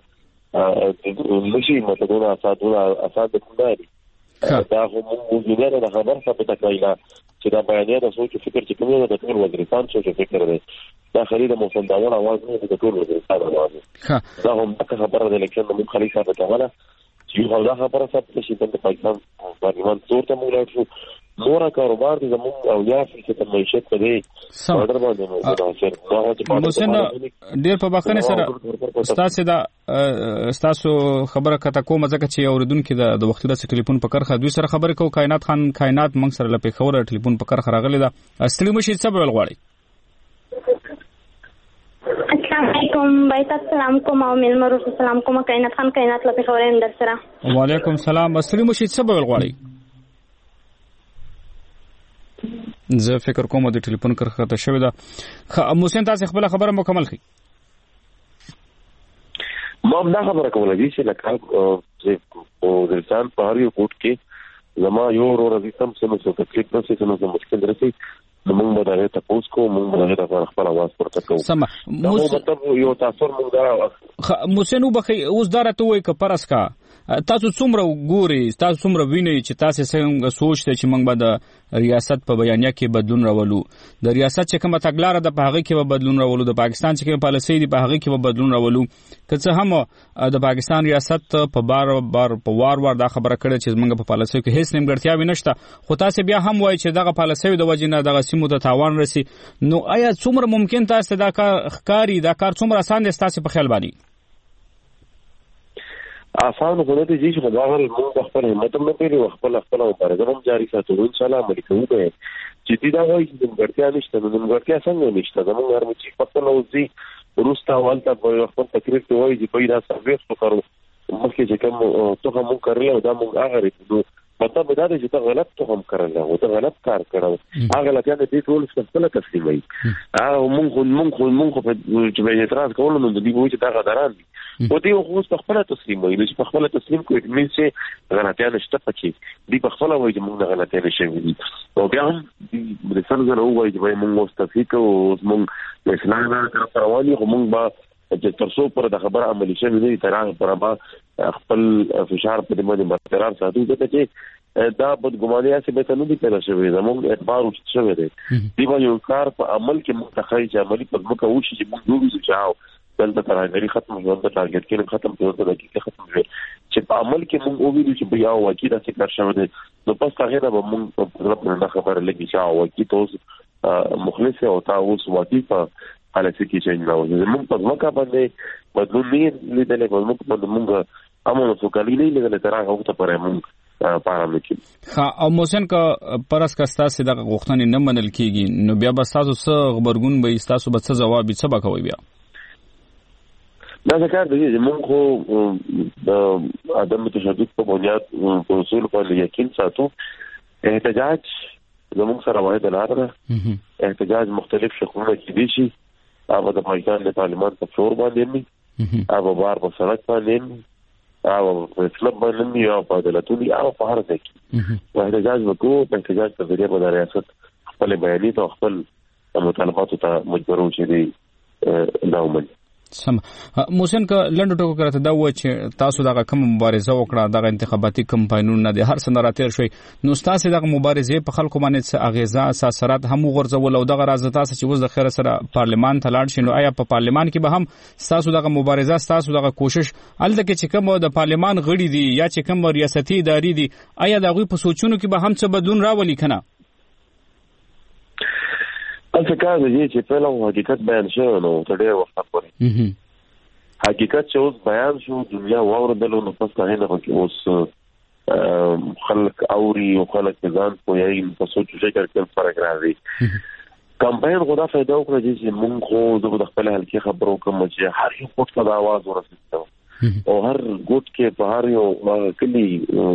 نشي متدونه اسادونه اساد کوماري دا هم موجوده ده خبر ثابت کړئ چې دا بیانیه د سوچ فکر چې کومه د ټول وزیرستان سوچ فکر دی دا خرید موسم داور اواز نه د ټول وزیرستان اواز دا هم د خبره د الیکشن د خلیفہ ثابت کړه چې دا خبره ثابت شي د پاکستان پارلمان تور ته موږ شو نور کاروبار دي زموږ او یا چې معیشت په دې اورډر باندې موږ ډیر په بخښنه سره استاد دا استاسو خبره کته کوم ځکه چې اوریدونکو د وختي د ټلیفون په کرخه دوی سره خبرې کو کائنات خان کائنات موږ سره لپاره خبره ټلیفون په کرخه راغلی دا اصلي مشي څه بل غواړي السلام علیکم بایت السلام کوم او ملمرو السلام کوم کائنات خان کائنات لپاره خبره اندر سره وعلیکم السلام اصلي مشي څه بل غواړي زه فکر کوم د ټلیفون کرخه ته شوی دا موسین تاسو خپل خبره مکمل کړئ ما دا خبره کوله چې لکه وزیرستان په هر یو کوټ کې زما یو ورور عزیز هم څه تکلیف نه څه نه مشکل درسي موږ به دا ته پوس کوو موږ به دا خپل आवाज پورته کوو سم مطلب یو تاثیر موږ دا موسینو بخي اوس دارته وای ک پرسکا تاسو څومره ګوري تاسو څومره وینئ چې تاسو څنګه سوچته چې موږ به د ریاست په بیانیه کې بدلون راولو د ریاست چې کومه تګلارې د پاغه کې به بدلون راولو د پاکستان چې کومه پالیسي دی په هغه کې به بدلون راولو که څه هم د پاکستان ریاست په بار بار په وار وار دا خبره کړې چې موږ په پالیسي کې هیڅ نیمګړتیا ونشته خو تاسو بیا هم وایي چې دغه پالیسي د وجنه دغه سیمو ته تاوان رسی نو آیا څومره ممکن تاسو دا کار ښکاری دا کار څومره آسان دی تاسو په خیال باندې آسان خو دې چې خو دا غل موږ خپل همت هم نه پیلو خپل خپل مبارزه هم جاری ساتو ان شاء الله عملي کوو به چې دې دا وایي چې نیمګړتیا نشته نو نیمګړتیا څنګه نشته زموږ هر مچي خپل اوسې روستا والته په خپل تقریر کې وایي چې پیدا سرویس وکړو مخکې چې کوم څه هم کړل دا موږ هغه ریټو مطلب دا دی چې ته غلط ته هم کړل او ته غلط کار کړو هغه لکه دې ټول څه خپل تسلیمي هغه موږ موږ موږ په چې به اعتراض کول نو دې وایي چې دا غداران او دې خو په خپل تسلیم وي چې په خپل تسلیم کوي مين چې غلطیاں نشته پکې دی په خپل وایي چې موږ غلطیاں نشوي دي او بیا هم د څنګه نو وایي چې موږ مستفیق او موږ اسلام نه رواني خو موږ با چې تر څو پر د خبره عملي شوي دي تر هغه پر با خپل فشار په دې باندې برقرار ساتو ځکه چې دا بدګماني اسې به تنو دي پیدا شوی زموږ اعتبار وشت شوی دی دی باندې کار په عمل کې متخیل چې عملي په مکه وشي چې موږ دوی چاو دلته ترغری ختم شو د ټارګټ کې ختم شو د دقیقه ختم شو چې په عمل کې موږ وګورو چې بیا واقعي دا څه کار شوی دی نو پس هغه به موږ په خپل خبره لګی چې واقعي توس مخلص او تاسو واقعي په حالت کې چې نو موږ په مکه باندې بدلون نه لیدل په موږ په موږ امون سو کلی نه لیدل تر هغه وخت پرې موږ پاره کې ها او موسن کا پرس کا ستاسو د غوښتنې نه منل کیږي نو بیا به تاسو څه خبرګون به تاسو به څه جواب څه بکوي بیا دا ځکه چې موږ خو د عدم تشدد په بنیاد په اصول باندې یقین ساتو احتجاج زموږ سره واحد لار ده احتجاج مختلف شکلونه کې دي شي او د پاکستان د پارلیمان په فلور باندې نه او بار په سړک باندې او په کلب باندې یو په دلتونی او په هر ځای کې احتجاج وکړو په احتجاج په ذریعہ به د ریاست خپل بیانیت او خپل مطالبات ته مجبورو چې دی داومن سم موسن کا لنډ ټکو کرته دا و چې تاسو دغه کوم مبارزه وکړه دغه انتخاباتي کمپاینونه د هر سند راتیر شوی نو تاسو دغه مبارزه په خلکو باندې څه اغیزه اساسات هم غورځول او دغه راز تاسو چې وز د خیر سره پارلمان ته لاړ شي نو آیا په پارلمان کې به هم تاسو دغه مبارزه تاسو دغه کوشش الته کې چې کوم د پارلمان غړي دي یا چې کوم ریاستي ادارې دي آیا دغه په سوچونو کې به هم څه بدلون راولي کنه البته کار دی چې په لومړي حقیقت بیان شو نو تر ډېر وخت پورې حقیقت چې اوس بیان شو دنیا واوردل نو پس نه نه کې اوس خلک اوري او خلک ځان کوی په سوچ فکر کې فرق راځي کمپاین غوډه فائدہ وکړي چې موږ خو د خپل حل کې خبرو کوم چې هر یو پټ په आवाज ورسېږي او هر ګوت کې په هر یو کلی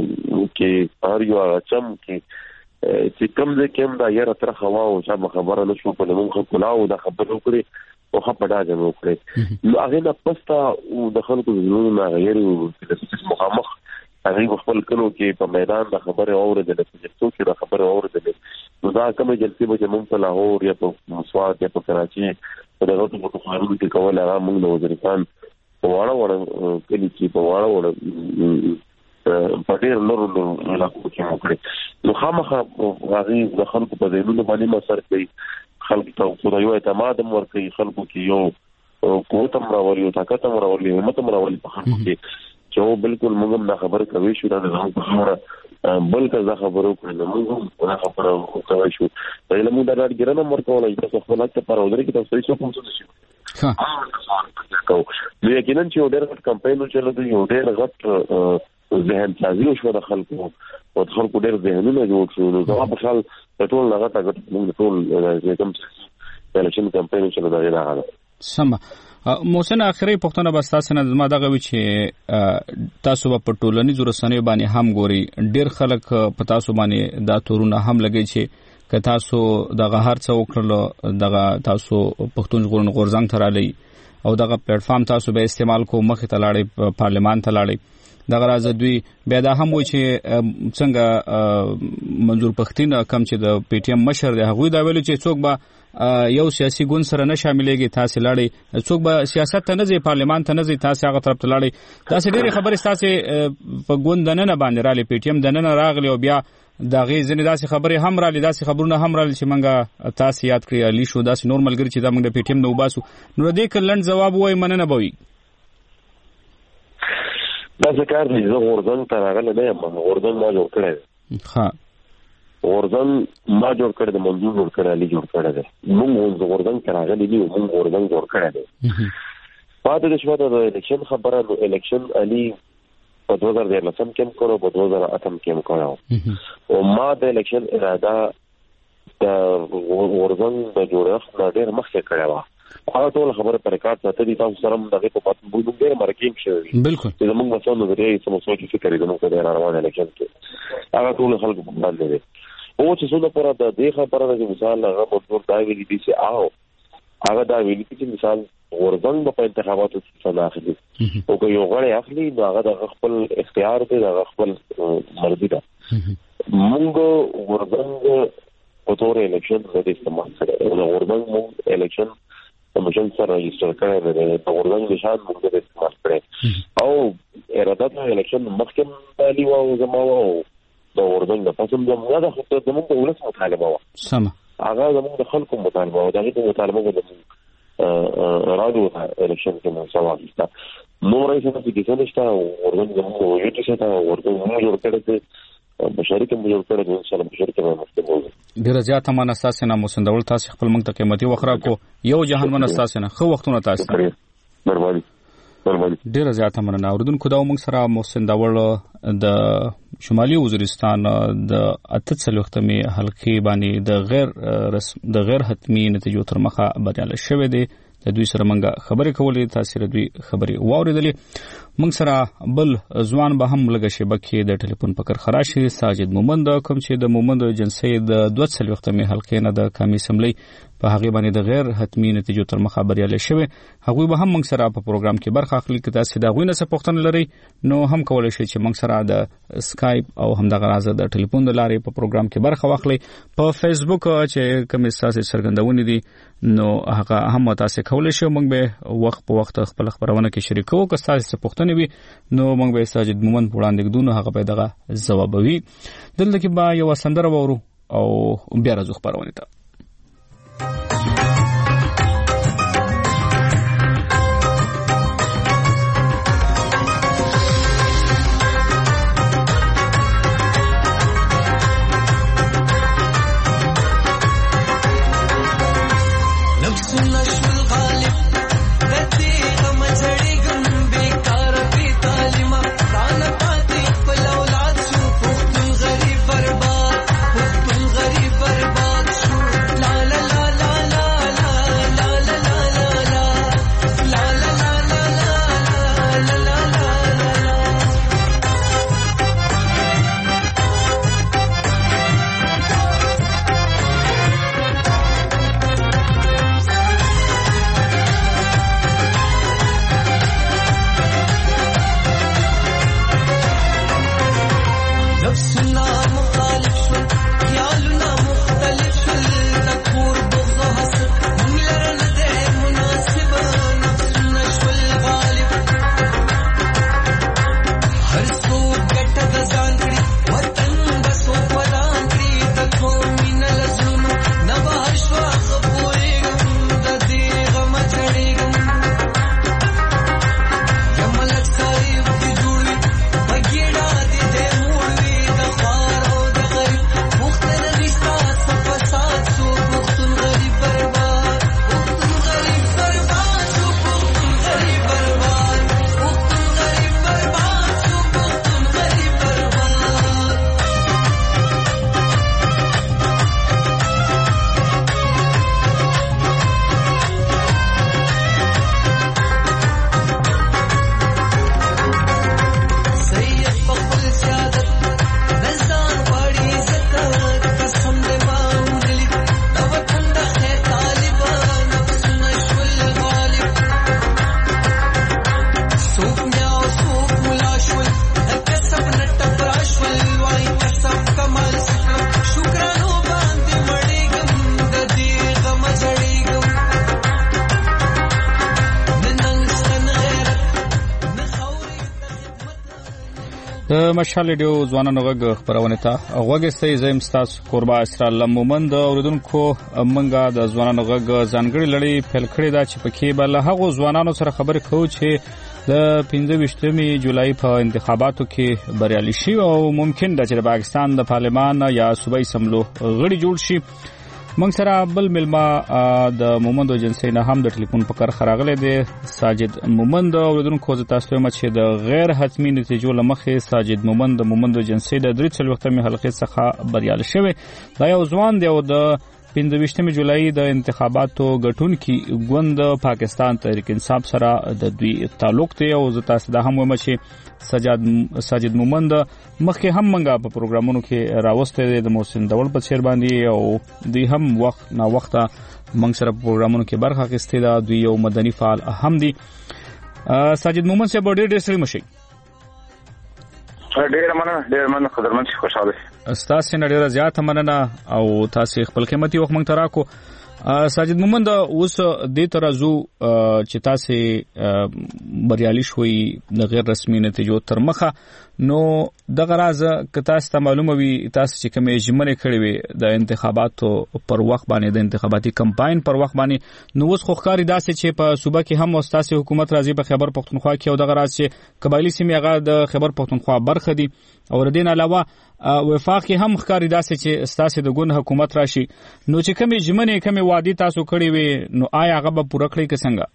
کې هر یو چم کې چې کوم ځای کې دا یاره تر خوا او چې خبره نشو په لمون خو کلاو دا خبره وکړي او خپل دا جمع وکړي نو هغه نه پستا او د خلکو زړونو نه غیر او د مخامخ هغه خپل کلو کې په میدان د خبره اوریدل چې څوک دا خبره اوریدل نو دا کومه جلسه به چې مونږ په لاهور یا په مسوات یا په کراچي په دغه ټکو خبرو کې کول هغه مونږ د وزیرستان په واړه واړه کلی کې په واړه واړه په ډېر لرو علاقو کې وکړي نو خامخا هغه د خلکو په ذهنونو باندې مسر کوي خلک ته خدای یو اعتماد ورکوي خلکو کې یو قوت راولي او طاقت راولي همت راولي په خلکو کې چې بالکل موږ نه خبر کوي شو دا نه خبره بلکې دا خبرو کړو موږ نه خبره کوي شو دا له موږ دا ډیرنه مرکول چې خپل ته پر اوري کې تاسو څه کوم څه شي ها نو یقینا چې ډېر غټ کمپاین چلو دی ډېر غټ ذهن تازه شو د خلکو او د خلکو ډېر ذهنونه جوړ شو نو دا په خال ټول لغه تا موږ ټول چې کوم الیکشن کمپاین چې دا غواړي سم موسن اخري پښتنه بس تاسو نه زما دغه وی چې تاسو په ټولنیزو رسنیو باندې هم ګوري ډېر خلک په تاسو باندې دا تورونه هم لګي چې که تاسو دغه هر څه وکړل دغه تاسو پښتون ژغورن غورځنګ ته رالي او دغه پلیټ فارم تاسو به استعمال کو مخ ته لاړې پارلمان ته لاړې دغه راز دوی بیا دا هم وایي چې څنګه منظور پښتين کم چې د پی ټی ایم مشر دی هغه دا ویل چې څوک به یو سیاسي ګوند سره نه شاملېږي تاسو لاړې څوک به سیاست ته نه ځي پارلمان ته نه ځي تاسو هغه طرف ته لاړې تاسو ډېری خبرې تاسو په ګوند نه باندې رالي پی ټی ایم د نه راغلی او بیا دا غي ځنې داسې خبرې هم رالي داسې خبرونه هم رالي چې منګه تاسو یاد کړی علي شو داسې نورمال ګر چې دا موږ د پی ټی ایم نو باسو نو دې کلند جواب وای مننه بوي دا ذکر دی زه غورځنګ ته راغلی نه یم غورځنګ ما جوړ کړی دی ښه غورځنګ ما جوړ کړی دی منظور جوړ کړی علي جوړ کړی دی موږ غورځنګ ته راغلی دي موږ غورځنګ جوړ کړی دی پاتې د شپه د الیکشن خبره نو الیکشن علي په دوه زره دیارلسم کې هم کړو په دوه زره اتم کې هم کړو او ما د الیکشن اراده د غورځنګ د جوړښت نه ډېر مخکې کړی وه هغه ټول خبره پر ریکارډ ساتي دي تاسو سره دغه په پاتې بوډو ډېر مرکیم شوی بالکل چې موږ مسو نظریه سم سوچ فکر دې موږ ته روان الیکشن کې هغه ټول خلکو په باندې دي او چې څنګه پر د دې خبره د مثال هغه په دا ویلي دي چې آو هغه دا ویلي چې مثال غورځنګ په انتخاباتو کې څه داخلي او که یو غړی اخلي نو هغه د خپل اختیار دی د خپل مرضی ده. موږ وربنګ په تور الیکشن د استعمال سره د وربنګ موږ الیکشن کمیشن سره رجسټر کړی دی په وربنګ نشان موږ د استعمال کړی او اراده د الیکشن مخکې دی او زموږ د وربنګ د پسم زموږ د خپل زموږ د ولس مطالبه و سم هغه زموږ د خلکو مطالبه و دغه مطالبه د راډیو الیکشن کې نو سوال است نو راځي چې د څه نشته وربنګ زموږ یو څه ته وربنګ موږ جوړ کړی دی بشریک موږ جوړ کړی دی ان شاء الله بشریک به مستقبل ډیر زیات من اساس نه موسندول تاسو خپل موږ ته قیمتي وخره کو یو جهان من اساس نه خو وختونه تاسو مهرباني مهرباني ډیر زیات مننه اوردونکو دا موږ سره موسندول د شمالي وزیرستان د اته څلوختمي حلقې باندې د غیر رسم د غیر حتمی نتیجو تر مخه بریاله شوه دی د دوی سره منګه خبرې کولې تاثیر دوی خبرې واوریدلې موږ سره بل ځوان به هم لګه شبکې د ټلیفون پکر خراشي ساجد مومند کوم چې د مومند جنسي د دوه څلوختمي حلقې نه د قومي اسمبلی په هغه باندې د غیر حتمی نتیجو تر مخه بریاله شوه هغه به هم موږ سره په پروګرام کې برخه اخلي که تاسو دا غوښنه څه پوښتنه لري نو هم کولای شئ چې موږ سره د سکایپ او هم د غرازه د ټلیفون د لارې په پروګرام کې برخه واخلئ په فیسبوک چې کوم اساسي څرګندونه دي نو هغه هم تاسو کولای شئ موږ به وخت په وخت خپل خبرونه کې شریکو که تاسو څه پوښتنه وي نو موږ به ساجد مومند وړاندې کړو هغه به دغه جوابوي دلته کې به یو سندره وورو او بیا راځو خبرونه ته مشال ډیو ځوانانو غږ خبرونه ته غوږ استي زم تاسو قربا اسرائیل مومند اوردونکو منګه د ځوانانو غږ ځانګړي لړۍ فل کړی دا چې پکې بل هغه ځوانانو سره خبرې کوو چې د پنځه ویشتمې جولای په انتخاباتو کې بریالي شي او ممکن ده چې د پاکستان د پارلمان یا صوبایي اسمبلی غړي جوړ شي موږ سره بل ملما د مومند جنسي نه هم د ټلیفون په کار خراغله دي ساجد مومند اوردونکو ز تاسو ته چې د غیر حتمی نتیجو لمخې ساجد مومند د مومند جنسي د درې څلوختمې حلقې څخه بریالی شوی دا یو ځوان دی او د پنځه ویشتمې جولای د انتخاباتو غټونکي ګوند پاکستان تحریک انصاف سره د دوی تعلق دی او ز تاسو د هم و چې سجاد ساجد مومند مخکې هم منګه په پروګرامونو کې راوسته د موسن دول په چیر باندې او دوی هم وخت نا وخت منګ سره پروګرامونو کې برخه اخیسته دا دوی یو مدني فعال هم دي ساجد مومن صاحب ډېر ډېر ستړي مشي. ډېر مننه ډېر مننه قدرمن شي خوشاله شي. تاسو نه ډېر زیات مننه او تاسو خپل قیمتي وخت مونږ ته راکو. ساجد مومن دا اوس د ترازو چې تاسو بریالي شوي د غیر رسمي نتیجو تر مخه نو د غراز ک تاسو ته معلومه وي تاسو چې کومه جمله کړې وي د انتخاباتو پر وخت باندې د انتخاباتي کمپاین پر وخت باندې نو اوس خو ښکاري داسې چې په صوبه کې هم استاسي حکومت راځي په خیبر پختونخوا کې او د غراز چې قبایلی سیمې هغه د خیبر پختونخوا برخه دي او ردین علاوه وفاق کې هم ښکاري داسې چې استاسي د ګوند حکومت راشي نو چې کومه جمله کومه وادي تاسو کړې وي نو آیا هغه به پوره کړی که څنګه؟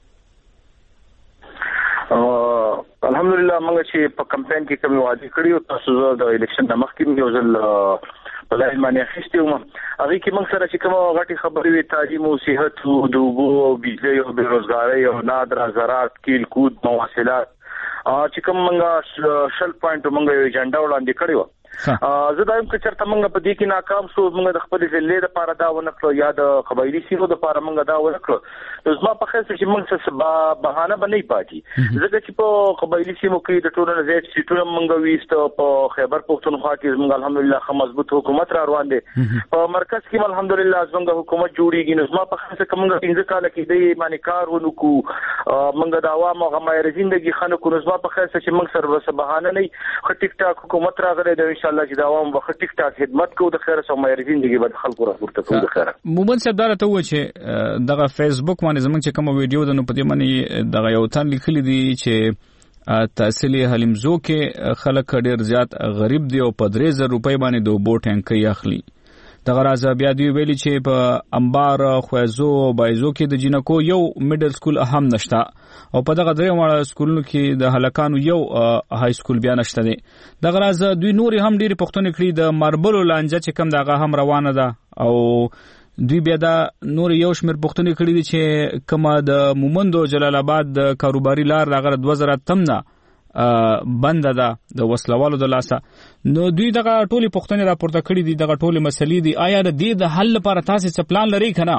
الحمدلله موږ چې په کمپاین کې کومه وادي کړی تاسو د الیکشن د مخکې یو ځل په لای باندې اخیستو هغه کې موږ سره چې کومه غټي خبرې وي تعلیم او صحت او د اوبو بجلی او بیروزګاری او نادر زراعت کیل کود مواصلات چې کوم موږ شل پوینټ موږ یو ایجنډا وړاندې کړی و. زه دایم چې چرته موږ په دې کې ناکام شو موږ د خپل ضلع لپاره دا ونه کړو یا د قبایلی سیمو لپاره موږ دا ونه کړو زما په خیال چې موږ څه بهانه باندې پاتې ځکه چې په قبایلی سیمو کې د ټولو زیات سیټونه موږ ویست په خیبر پختونخوا کې موږ الحمدلله خو مضبوط حکومت را روان دي په مرکز کې الحمدلله څنګه حکومت جوړیږي نو زما په خیال چې موږ پنځه کال کې دې باندې کار ونکو موږ د عوامو غمایره ژوندۍ خنو کو زما په خیال چې موږ سره څه بهانه نه خو ټیک ټاک حکومت راغلی دی ان شاء الله چې دا عوام وخت ټیک ټاک خدمت کوو د خیر سره مې ژوندۍ به خلکو راپورته کوو د خیر. مومن صاحب دا ته و چې دغه فیسبوک باندې زمونږ چې کوم ویډیو د نو په دې باندې دغه یو تن لیکلي دي چې تحصیل حلیمزو کې خلک ډیر زیات غریب دي او په درې زره روپۍ باندې د اوبو ټانکۍ اخلي. دغه راز بیا دی ویلي چې په انبار خوازو بایزو کې د جنکو یو میډل سکول هم نشته او په دغه درې وړ سکولونو کې د هلکانو یو های سکول بیا نشته دي. دغه راز دوی نور هم ډیر پښتون کړي د ماربل لانجه چې کم دغه هم روانه ده او دوی بیا دا نور یو شمیر پښتون کړي دي چې کما د مومندو جلال آباد د کاروباري لار دغه دوه زره تمنه بند ده د وسلوالو د لاسه نو دوی دغه ټولي پښتنې راپورته کړې دي دغه ټولي مسلې دي آیا د دې د حل لپاره تاسو څه پلان لرئ کنه؟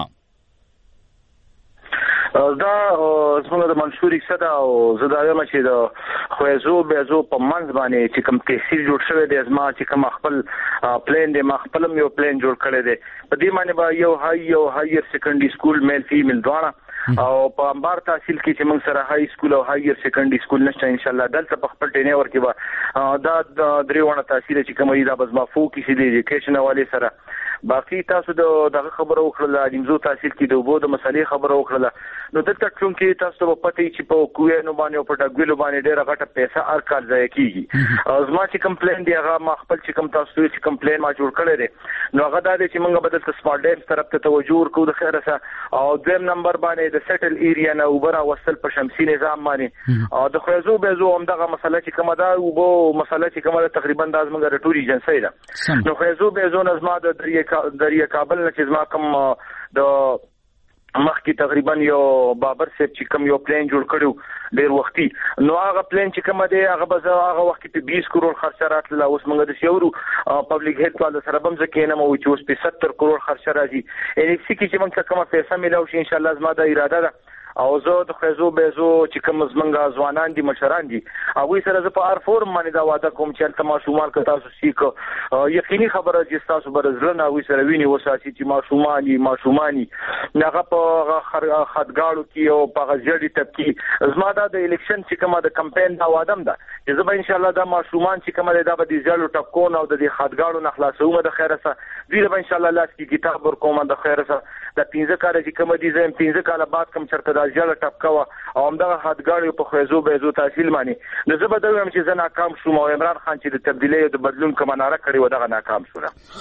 دا څنګه د منشوري صدا او زدایم چې د خوازو بهزو په منځ باندې چې کوم تحصیل جوړ شوی دی ازما چې کوم خپل پلان دی ما خپل یو پلان جوړ کړی دی په دې باندې به یو های یو هایر سیکنډري سکول میل فیمیل دواړه او په انبار تحصیل کې چې موږ سره های سکول او هایر سیکنډري سکول نشته ان شاء الله دلته په خپل ټینه ورکې به دا درې ونه تحصیل چې کوم دا بس ما فوکس دی ایجوکیشن والے سره باقي تاسو د دغه خبرو وکړه حلیمزو تحصیل کې د وبو د مسلې خبرو وکړه نو دلته چونکې تاسو په پټي چې په کوینو باندې او په ډګویلو باندې ډېر غټه پیسې هر کال ځای کیږي زما چې کمپلین دی هغه ما خپل چې کم تاسو چې کمپلین ما جوړ کړی دی نو هغه دا دی چې موږ بدل ته سمارټ ډیمز طرف ته توجه ورکو د خیره سره او دویم نمبر باندې د سیټل ایریا نه وبره وصل په شمسي نظام باندې او د خوازو بهزو هم دغه مسله چې کومه دا وبو مسله چې کومه تقریبا د ازمګه رټوري جنسي ده نو خوازو بهزو نظم د دریا کابل نه چې زما کوم د مخکې تقریبا یو بابر صاحب چې کوم یو پلان جوړ کړو ډیر وختي نو هغه پلان چې کوم دی هغه به هغه وخت کې بیس کروڑ خرچ راتله اوس موږ د سیورو پبلک هیلث والو سره بم ځکه نه مو چې اوس په ستر کروڑ خرچ راځي ان اف سی کې چې موږ کومه پیسې ملو شي ان شاء الله زما د اراده ده او زه د خوازو بهزو چې کوم زمنګ ځوانان دي مشران دي هغه سره زه په ار فورم باندې دا وعده کوم چې تاسو شومان که تاسو سیکو یقیني خبره چې تاسو برزلنه وي سره ویني وساتي چې ما شوماني ما شوماني هغه په خدګاړو کې او په غزړی طبقه زما د الیکشن چې کومه د کمپاین دا وعده ده چې زه به ان شاء الله دا ما شومان چې کومه دا به د زړو ټپکون او د خدګاړو نه خلاصومه د خیره سره دوی به ان شاء الله لاس کې کتاب ورکوم د خیره سره د پنځه کال چې کومه دي زم پنځه کال بعد کوم چرته ځل ټپکوا او همدغه حدګاړي په خوازو بهزو تحصیل باندې نو زه به دا وایم چې زه ناکام شوم او عمران خان چې د تبدیلی او د بدلون کوم ناره کړی و دغه ناکام شو.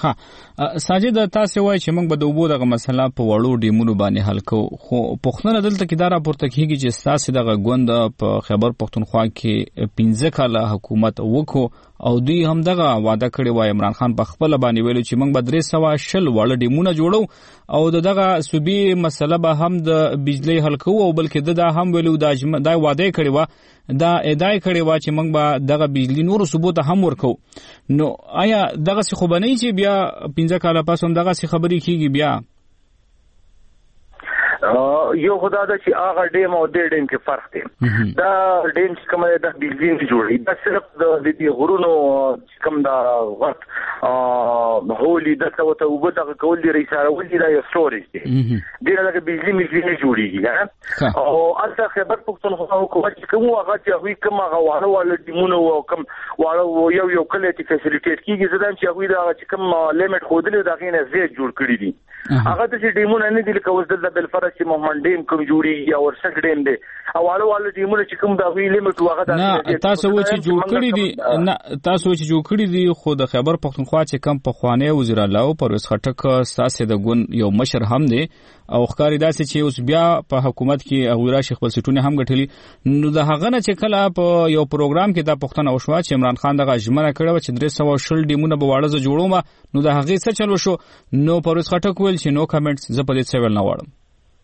ها ساجد تاسو وایي چې موږ به د وبو دغه مسله په وړو ډیمونو باندې حل کوو خو پښتون دلته کې دا راپورته کیږي چې تاسو دغه غوند په خیبر پښتونخوا کې پنځه کاله حکومت وکړو او دوی هم دغه وعده کړی و عمران خان په خپل باندې ویلو چې موږ به درې سوه شل وړ ډیمونه جوړو او دغه صوبي مسله به هم د بجلی حل کوو او بلکې د دا هم ویلو دا دا وعده کړی و دا ادعای کړی و چې موږ به دغه بجلی نور صوبو ته هم ورکو نو آیا دغه څه خو بنئ چې بیا پنځه کاله پس هم دغه څه خبرې کیږي بیا یو خدای دا چې هغه ډیم او د ډیم کې فرق دی. دا ډیم چې کومه د بجلی نه جوړي دا صرف د دې غرونو کوم دا وخت ا هولي د څه وبو دغه کول لري سره ولې دا یو سټوریج دی. ډیر لکه بجلی مجلی نه جوړیږي او اته خبر پښتونخوا حکومت چې کوم هغه چې هغه کوم هغه واړه واړه ډیمونه او کوم واړه یو یو کله چې فیسیلیټیټ کیږي زدان چې هغه دا چې کوم لیمټ خودلې دا غینه زیات جوړ کړی دي. هغه چې ډیمونه نه دي لکه وځل د بل فرض چې محمد ډیم کوم جوړیږي او ورسک ډیم دی او واړه واړه ډیمونه چې کوم دا وی لیمټ هغه دا تاسو و چې جوړ کړی دي نه تاسو چې جوړ کړی دي خو د خبر پښتونخوا چې کم په خوانه وزیر الله پرویز خټک ساسه د ګون یو مشر هم دی او ښکاری داسې چې اوس بیا په حکومت کې هغه راشي خپل سټونه هم غټلی نو د هغه نه چې کله په یو پروګرام کې دا پښتنه وشو چې عمران خان دغه ژمنه کړو چې درې سوه شل ډیمونه به واړه ز جوړوم نو د هغه څه چلو شو نو پرویز خټک ویل چې نو کمنټس زه په دې څه ویل نه واړم.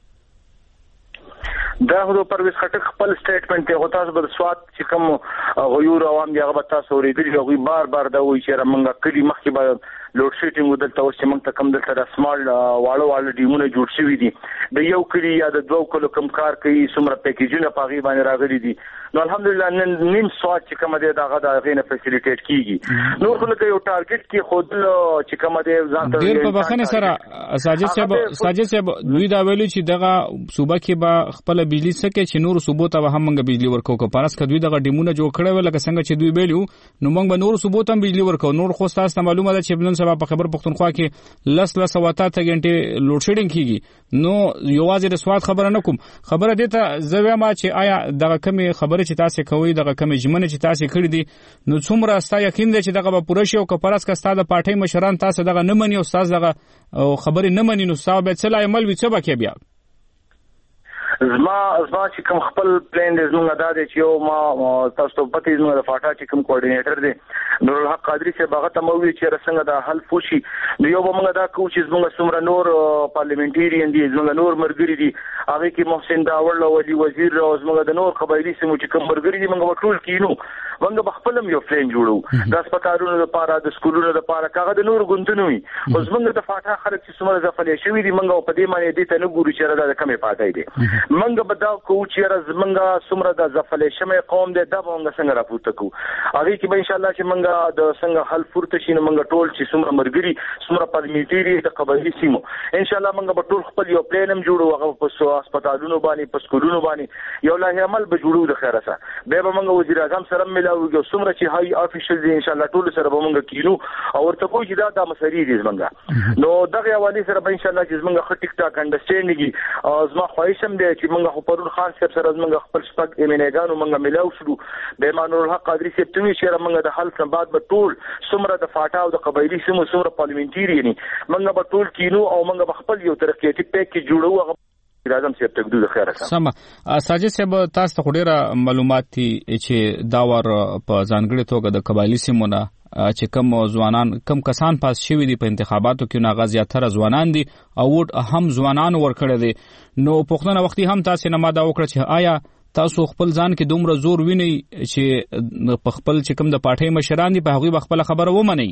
دا هغه پرویز خټک خپل سټیټمنټ ته غوښتل چې د سواد چې کوم غیور عوام دی هغه تاسو ورېدلی هغه بار بار دا وایي چې رمنګ کلی مخکې به لوډ شیډینګ ودلته اوس چې موږ ته کم دلته د سمال واړه واړه ډیمونه جوړ شوي دي د یو کلی یا د دوه کلو کم کار کوي څومره پیکیجونه په هغې باندې راغلي دي نو الحمدلله نن نیم سواد چې کومه دی د هغه د هغې نه فیسیلیټیټ کیږي نور خو لکه یو ټارګټ کې ښودل چې کومه دی ځان ته ډېر په بخښنې سره ساجد صاحب ساجد صاحب دوی دا ویلي چې دغه صوبه کې به خپله بجلي څه کوي چې نورو صوبو ته به هم موږ بجلي ورکوو که پرس که دوی دغه ډیمونه جوړ کړی وی لکه څنګه چې دوی ویلي وو نو موږ به نورو صوبو ته هم بجلي ورکوو نور خو ستاسو ته معلومه ده چې نن سبا په خبر پښتونخوا کې لس لس او اته اته غنټې لوډ شیډینګ کیږي نو یوازې د سواد خبره نه کوم خبره دې ته زه وایم چې آیا دغه کمې خبرې چې تاسو کوي دغه کمې ژمنې چې تاسو کړې دي نو څومره ستا یقین دی چې دغه به پوره شي او که پرس که ستا د پارټۍ مشران تاسو دغه نه مني او تاسو دغه خبرې نه مني نو تاسو به څه عمل وي څه به کې بیا زما زما چې کوم خپل پلان دې زموږ دا دی چې یو ما تاسو ته پته زموږ د فاټا چې کوم کوارډینیټر دی نور الحق قادری چې هغه ته مو وی چې رسنګ دا حل فوشي نو یو به موږ دا کوو چې زموږ څومره نور پارلیمنټریان دي زموږ نور مرګري دي هغه کې محسن داور او ولي وزیر او زموږ د نور قبایلی سمو چې کوم مرګري دي موږ ټول کینو موږ به خپل یو پلان جوړو د هسپتالونو لپاره د سکولونو لپاره کاغه د نور غونډونو وي اوس موږ د فاټا خلک چې څومره ځفلې شوی دي موږ په دې باندې دې ته نه ګورو چې دا کمې پاتې دي منګ به دا کوو چې راز منګه څومره د ځفلې شمه قوم دې دا موږ څنګه راپورته کوو هغه کې به ان شاء الله چې منګه د څنګه حل فرته شي منګه ټول چې څومره مرګري څومره پارلیمنټري د قبایلی سیمو ان شاء الله منګه به ټول خپل یو پلان هم جوړو هغه په هسپتالونو باندې په سکولونو باندې یو لایحه عمل به جوړو د خیره سره به به منګه وزیر اعظم سره ملاوي څومره چې هاي افیشل دي ان شاء الله ټول سره به منګه کینو او ورته کوی چې دا د مسری دي منګه نو دغه حواله سره به ان شاء الله چې منګه خ ټیک ټاک انډرستانډینګ او زما خواهش هم دی چې منګه پرون خان صاحب سره منګه خپل شپږ ایمنګانو منګه ملاو شو به مانور الحق قادری صاحب توی چې منګه د حل څخه بعد به ټول څومره د فاټا او د قبایلی سیمو څومره پارلیمنټری منګه به ټول کینو او منګه به خپل یو ترقیاتي پیکیج جوړو هغه لازم چې تګدو د خیره سم سم ساجد صاحب تاسو ته ډیره معلومات دي چې دا ور په ځانګړي توګه د قبایلی سیمونه چې کم ځوانان کم کسان پاس شوی دي په انتخاباتو کې نو غازی اتر ځوانان دي او هم ځوانان ورکړي دي نو پښتنه وختي هم تاسو نه ما دا وکړه چې آیا تاسو خپل ځان کې دومره زور ویني چې په خپل چې کم د پارټۍ مشران دي په هغه خپل خبره ومني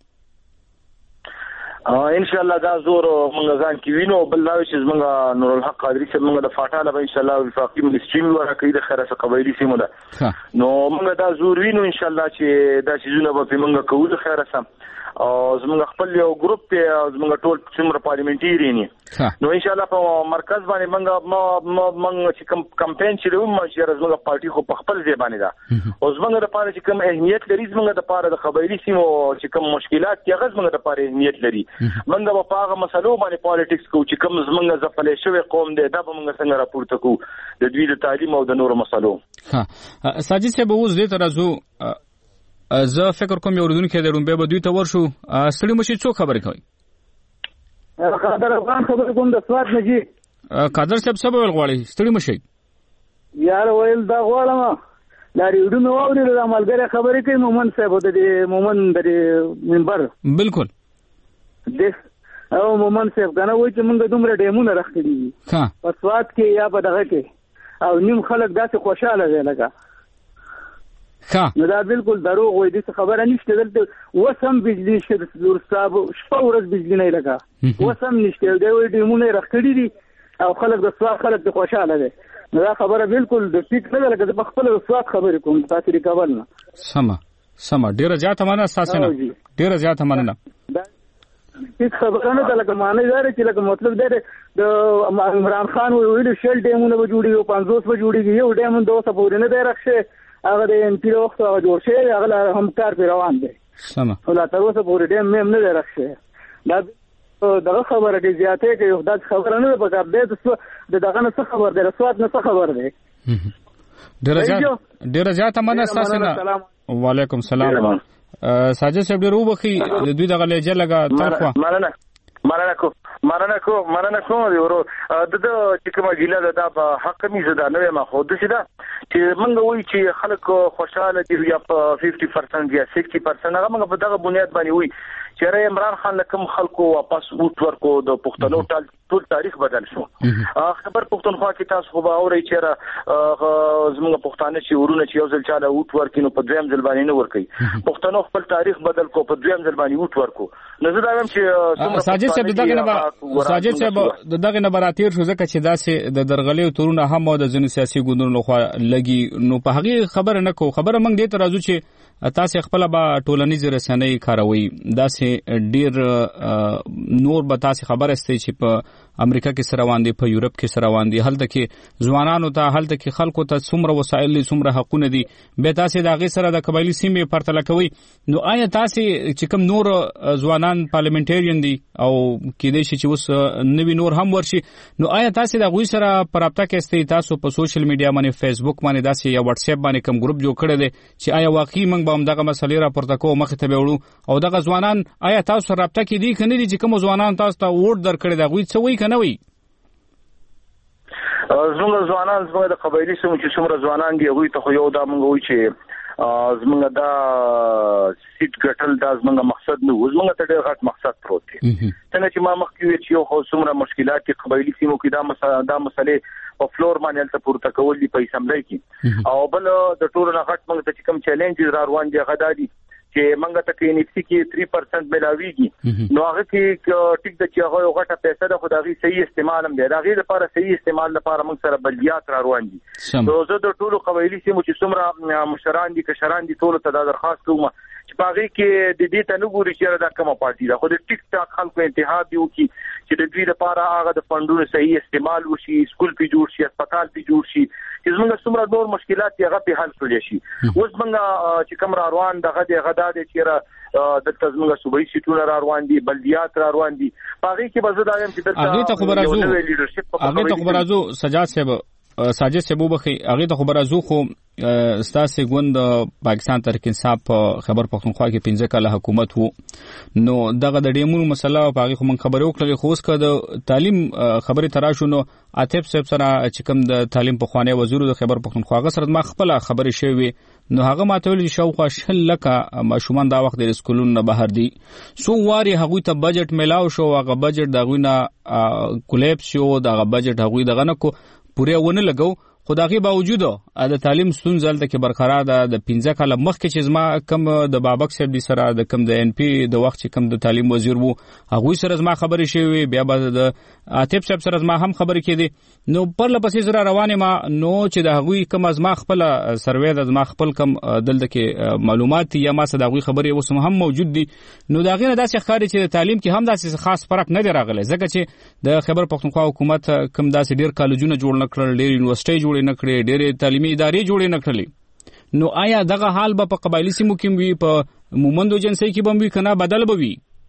ان شاء الله دا زور موږ ځان کې وینو بل دا چې موږ نور الحق قادری چې موږ د فاټاله به ان شاء الله وفاقي منستریم ورکړي د خیره قبایلی سیمو ده نو موږ دا زور وینو ان شاء الله چې دا شیزونه به موږ کوو د خیره سم او زموږ خپل یو ګروپ ته زموږ ټول څومره پارلیمنټری نه نو ان شاء الله په مرکز باندې موږ موږ چې کوم کمپاین چې دوم چې زموږ پارټي خو په خپل ځای باندې ده او زموږ د پاره چې کوم اهمیت لري زموږ د پاره د قبایلی سیمو چې کوم مشکلات کې غږ زموږ د پاره اهمیت لري موږ په هغه مسلو باندې پالیټکس کوو چې کوم زموږ ځپلې شوی قوم دی دا به موږ څنګه راپورته کوو د دوی د تعلیم او د نورو مسلو ها ساجد صاحب اوس دې ترازو زه فکر کوم یو ورودونکو د رومبه به دوی ته ورشو ستړي مشي څو خبرې کوي قادر افغان خبرې کوم د سواد نجی قادر صاحب څه ویل غواړي ستړي مشي یار ویل دا غواړم دا ریډو نو اوري د عملګری خبرې کوي مومن صاحب د مومن د منبر بالکل د او مومن صاحب کنه وای چې موږ دومره ډیمونه راخړي ها په سواد کې یا په دغه کې او نیم خلک داسې خوشاله دي لکه ها نو دا بالکل دروغ وای دي خبره نشته دلته وسم بجلی نشته د نور صاحب شپه ورځ بجلی نه لګا وسم نشته دی وای ډیمونه راخړي دي او خلک د سواد خلک د خوشاله دي دا خبره بالکل د ټیک نه لکه د خپل سواد خبرې کوم تاسو لري کول نه سم سم ډیره زیاته مننه تاسو نه ډیره زیاته مننه هیڅ خبره نه ده لکه معنی دا چې لکه مطلب دا د عمران خان ویل شل ډیمونه به جوړي او پنځوس به جوړي یو ډیم دوه سه پورې نه دی راخشه هغه د ان پی وخت جوړ شي هغه هم کار په روان دی سم ولا تر اوسه پورې ډیم مم نه دی راخشه دا دغه خبره دي زیاته کې یو د خبره نه په کار دی د دغه نه څه خبر دی رسوات نه څه خبر دی ډیره زیاته ډیره زیاته مننه تاسو نه وعلیکم السلام ساجد صاحب ډیر وبخي د دوی دغه لهجه لګا ترخوا مننه مننه کو مننه کو مننه کوم دی ورو د چې کومه ګیله ده په حق می زده نه ما خو د څه ده چې موږ وایي چې خلک خوشاله دي یا په پنځه پرسنټ یا شصت پرسنټ هغه موږ په دغه بنیاد باندې وایي چې عمران خان لکم خلکو واپس وټ ورکو د پښتنو ټول تاریخ بدل شو خبر پښتونخوا کې تاسو خو به اورئ چې زموږ پښتانه چې ورونه چې یو ځل چاله وټ ورکینو په دویم ځل باندې نه ورکي پښتنو خپل تاریخ بدل کو په دویم ځل باندې وټ ورکو نو زه دا وایم چې ساجد صاحب دغه نه ساجد صاحب دغه نه براتیر شو ځکه چې داسې د درغلې تورونه هم د ځینو سیاسي ګوندونو لخوا لګي نو په هغه خبره نه کو خبره موږ دې ته راځو چې تاسو خپل به ټولنیز رسنۍ کاروي داسې ډیر نور به تاسو خبر استئ چې په امریکا کې سره روان دي په یورپ کې سره روان دي هلته کې ځوانانو ته هلته کې خلکو ته څومره وسایل دي څومره حقونه دي به تاسو د هغه سره د قبایلی سیمې پرتله کوي نو آیا تاسو چې کوم نور ځوانان پارلیمنټریان دي او کېدای شي چې اوس نوی نور هم ورشي نو آیا تاسو د غوي سره پرابطه کې استئ تاسو په سوشل میډیا باندې فیسبوک باندې داسې یا واتس اپ باندې کوم ګروپ جوړ کړی دی چې آیا واقعي موږ به هم دغه مسلې راپورته کوو مخې ته به وړو او دغه ځوانان آیا تاسو رابطه کې دي کنه دي چې کوم ځوانان تاسو ته ووټ درکړي دا غوي څه وایي کنه وایي زموږ ځوانان زموږ د قبایلی سیمو چې څومره ځوانان دي هغوی ته خو یو دا موږ وایو چې زموږ دا سیټ ګټل دا زموږ مقصد نه و زموږ ته ډېر غټ مقصد پروت دی څنګه چې ما مخکې ویل چې یو خو څومره مشکلات دي قبایلی سیمو کې دا مسله دا مسلې په فلور باندې هلته پورته کول دي په اسمبلی کې او بل د ټولو نه غټ موږ ته چې کوم چیلنجز را روان دي هغه دا دي چې منګه ته کې نفسي کې تین پرسنټ ملاويږي نو هغه کې ټیک د چې هغه یو غټه پیسې د خدای صحیح استعمال هم دی دا غیر لپاره صحیح استعمال لپاره موږ سره بلدیات را روان دي نو زه د ټولو قبایلی سیمو چې څومره مشران دي کشران دي ټول ته دا درخواست کوم چې باغی کې د دې ته نه ګوري چې دا کومه پارټي ده خو د ټیک ټاک خلکو انتخاب دی کی چې د دوی لپاره هغه د فندونو صحیح استعمال وشي سکول پی جوړ شي هسپتال پی جوړ شي چې زموږ څومره نور مشکلات یې هغه په حل کړی شي اوس موږ چې کوم را روان دغه دغه د چې د تزمنګ صوبایي سیټونه را روان دي بلدیات را روان دي باغی کې بزدا هم چې د هغه ته خبر راځو هغه ته خبر راځو سجاد صاحب ساجد صاحب وبخي هغه ته خبر راځو خو ستاسو ګوند پاکستان تحریک انصاف خبر پښتونخوا کې پنځه کاله حکومت وو نو دغه د ډیمونو مسله په هغه خو من خبرو کړل خو اوس کده تعلیم خبره تراشو نو عاطف صاحب سره چې کوم د تعلیم په خوانې وزیر د خبر پښتونخوا غسر ما خپل خبرې شوی نو هغه ماته ویل شاوخوا شل لکه ماشومان دا وخت د سکولونو نه بهر دي سو واري هغه ته بجټ ملاو شو هغه بجټ دغه نه کولیپس شو دغه بجټ هغه دغه نه کو پوره ونه لګو خدای باوجود د تعلیم ستونزه دلته کې برقرار ده د پنځه کاله مخکې چې زما کم د بابک صاحب دي سره د کم د ان پی د وخت چې کم د تعلیم وزیر وو هغه سره زما خبرې شوی بیا بعد د عاطف صاحب سره زما هم خبرې کړي نو پر لپسې سره روانه ما نو چې د هغه کم از ما خپل سروې د زما خپل کم دلته کې معلومات یا ما سره دغه خبرې اوس هم موجود دي نو دا غیر داسې ښکاري چې د تعلیم کې هم داسې خاص فرق نه دی راغلی ځکه چې د خبر پښتونخوا حکومت کم داسې ډیر کالجونه جوړ نکړل ډیر یونیورسيټي جوړ نکړي ډېر تعلیمي ادارې جوړې نکړلې نو آیا دغه حال به په قبایلی سیمو کې وي په مومندو جنسي کې به وي کنه بدل به وي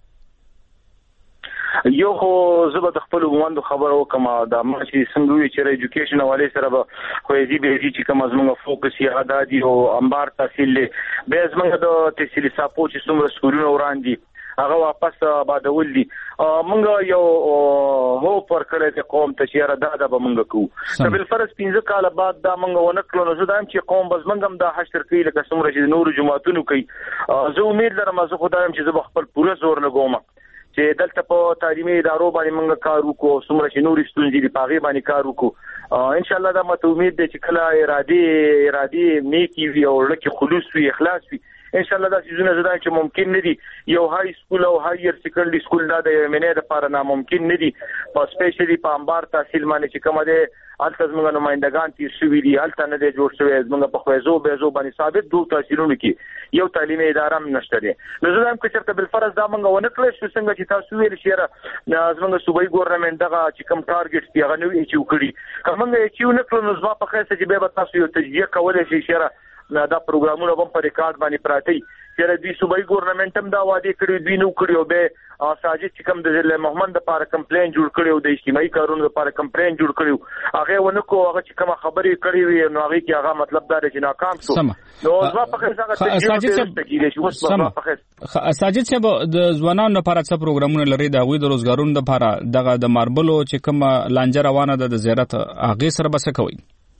یو خو زه به خپل مومندو خبر وکم دا ما چې څنګه وی چې ایجوکیشن حواله سره به خو یې به چې کوم زموږ فوکس یې غدادي او انبار تحصیل به زموږ د تحصیل ساپو چې څومره سکولونه وړاندې هغه واپس آبادول دي مونږ یو هو پر کړه چې قوم ته چیرې دا د بمنګ کو بل فرض پنځه کال بعد دا مونږ ونکړو نو زه دایم چې قوم بس مونږ دا حشر کوي لکه څومره چې نور جماعتونو کوي زه امید لرم زه خدایم چې زه خپل پوره زور لګوم چې دلته په تعلیمي ادارو باندې مونږ کار وکړو څومره چې نور ستونزې دي پاغي باندې کار وکړو ان شاء الله دا مته امید ده چې کله ارادي ارادي نیکی وي او لکه خلوص وي اخلاص وي ان شاء الله دا سيزونه زدا چې ممکن نه دي یو های سکول او هایر سیکنډري سکول دا د منې لپاره ناممکن نه دي په سپیشلی په انبار تحصیل باندې چې کومه ده الته زموږ نمائندگان تیر شوي دي الته نه دي جوړ شوی زموږ په خوځو بهزو باندې ثابت دوه تحصیلونو کې یو تعلیمي اداره هم نشته دي نو زه هم که چېرته بل فرض دا موږ ونه کړی شو څنګه چې تاسو ویل شئ زموږ صوبایي ګورنمنت دغه چې کوم ټارګټ دی هغه نو اچیو کړي که موږ اچیو نه کړو نو زما په خیسه چې بیا به تاسو یو تجزیه کولی شئ چې دا پروګرامونه هم په ریکارډ باندې پراته وي چې دوی صوبایي ګورنمنت هم دا وعده کړی دوی نو کړی او به ساجد چې کوم د ضلع محمد لپاره کمپلین جوړ کړی او د اجتماعي کارونو لپاره کمپلین جوړ کړی هغه ونه کو هغه چې کوم خبرې کړې وي نو هغه کې هغه مطلب دا چې ناکام شو نو زما په خیسه هغه ساجد صاحب ساجد صاحب د ځوانانو لپاره څه پروګرامونه لري د غوي د روزګارونو لپاره دغه د ماربلو چې کوم لانجه روانه ده د زیارت هغه سره بس کوي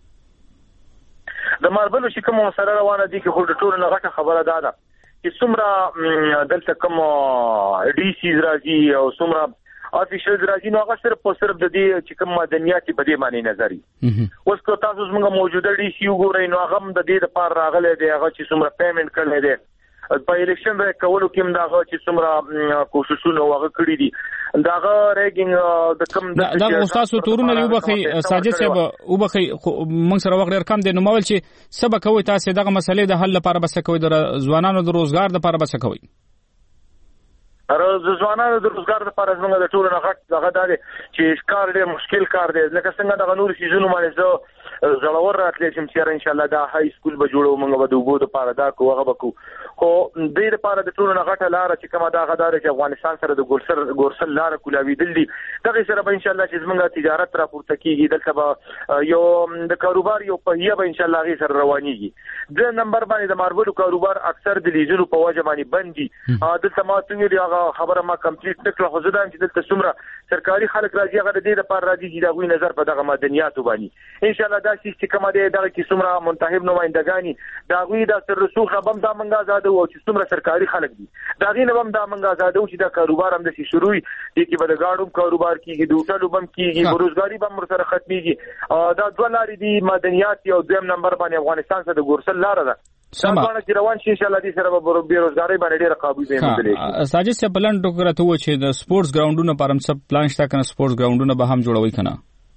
د ماربلو چې کوم سره روانه دي کې خو د ټولو نه غټه خبره ده ده چې څومره دلته کوم ډي سیز راځي او څومره افیشل راځي نو هغه صرف په صرف د دې چې کوم مدنیات په دې معنی نظری اوس کو تاسو زموږ موجوده ډي سی وګورئ نو هغه د دې لپاره راغلی دی هغه چې څومره پیمنٹ کړی دی په الیکشن به کولو کې دا هغه چې څومره کوششونه هغه کړی دي داغه ریګینګ د کوم د دا استاد تورونه یو بخي ساجد صاحب او بخي موږ سره وخت ډیر کم دی نو مول چې سبا کوي تاسو دغه مسلې د حل لپاره بس کوي د ځوانانو د روزګار لپاره بس کوي ار د ځوانانو د روزګار لپاره موږ د ټولو نه غټ دغه دا چې کار ډیر مشکل کار دی لکه څنګه د غنور سيزونو باندې زه زړور راتلې چې چې ان شاء الله دا های سکول به جوړو موږ به د وګړو لپاره دا کو هغه بکو خو د دې لپاره د ټولو نه غټه لار چې کومه دا غدار چې افغانستان سره د ګورسل ګورسل لار کولاوي دي دغه سره به ان شاء الله چې موږ تجارت را پورته کیږي دلته به یو د کاروبار یو په یوه به ان شاء الله غي سره روانيږي د نمبر باندې د ماربلو کاروبار اکثر د لیزونو په وجه باندې بندي دلته ما څنګه دی هغه خبره ما کمپلیټ نکړه خو زه دا چې دلته څومره سرکاري خلک راځي هغه د دې لپاره راځي چې دا غوي نظر په دغه مدنیاتو باندې ان شاء الله دا چې کومه دی دغه چې څومره منتخب نمائندګانی دا غوي د سر رسوخ بم دا منګه آزاد او چې څومره سرکاري خلک دي دا غي نه بم دا منګه آزاد او چې دا کاروبار هم د شي شروع دي کې بل غاړو کاروبار کیږي د هوټلو بم کیږي بروزګاری بم سره ختميږي دا دوه لارې دي مدنیات یو دویم نمبر باندې افغانستان سره د ګورسل لار ده سما چې روان شي ان شاء الله دې سره به بیروزګاری باندې ډېر قابو دی مدلې ساجد صاحب پلان ټوکره ته و چې د سپورتس ګراوندونو پر هم سب پلان شته کنه سپورتس ګراوندونه به هم جوړوي کنه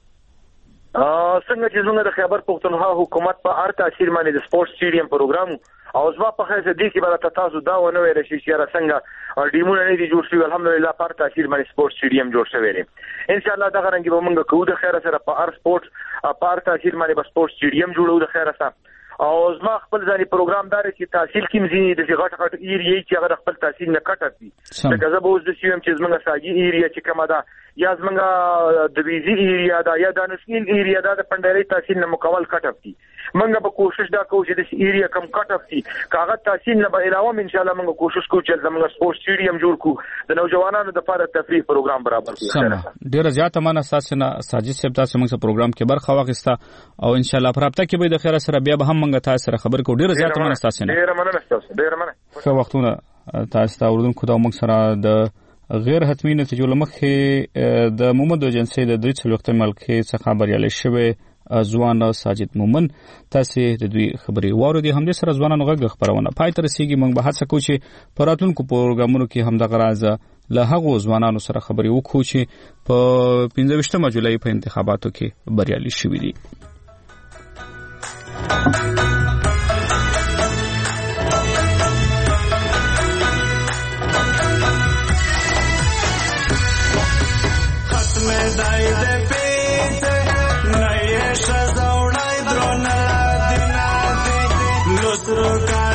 ا څنګه چې زموږ د خیبر پښتونخوا حکومت په ار تاثیر باندې د سپورتس سټیډیم پروګرام او زما په خیسه دي چې بل تاسو دا ونه ویل شي چې را څنګه ډیمونه نه دي جوړ شوی الحمدلله په ار تاثیر باندې سپورتس سټیډیم جوړ شوی دی ان شاء الله دا غرانګي به موږ کوو د خیره سره په ار سپورتس په ار تاثیر باندې به سپورتس سټیډیم جوړو د خیره سره او زما خپل ځاني پروګرام دار چې تحصیل کې مزي د غټ غټ ایریا چې هغه خپل تحصیل نه کټي لکه زه به اوس د سیم چې زمونږ ساجي ایریا چې کومه ده یا زمونږ د ویزي ایریا ده یا د نسکیل ایریا ده د پندري تحصیل نه مکمل کټي موږ به کوشش دا کوو چې د ایریا کم کټي کاغذ تحصیل نه به علاوه ان شاء الله موږ کوشش کوو چې زمونږ سپورت سټیډیم جوړ کړو د نوجوانانو لپاره تفریح پروګرام برابر کړو ډیر زیاته مانه اساسنه ساجد صاحب تاسو موږ پروګرام کې برخه واخیسته او ان شاء الله پرابطه کې به د خیره سره بیا به هم موږ تاسو سره خبر کو ډیر زیاته مانه اساسنه ډیر مننه تاسو ډیر مننه خو وختونه تاسو ته اوردونکو دا موږ سره د غیر حتمی نتیجو لمخې د مومند ایجنسی د دوی څلوخته ملکې څخه خبرياله شوی ځوان ساجد مومن تاسو د دوی خبري واردی هم د سره ځوانانو غږ خبرونه پای تر سیږي موږ به هڅه کوو چې پراتونکو پروګرامونو کې هم د غراز له هغو ځوانانو سره خبري وکړو چې په پنځه ویشتمه جولای په انتخاباتو کې بریالي شوي دي Look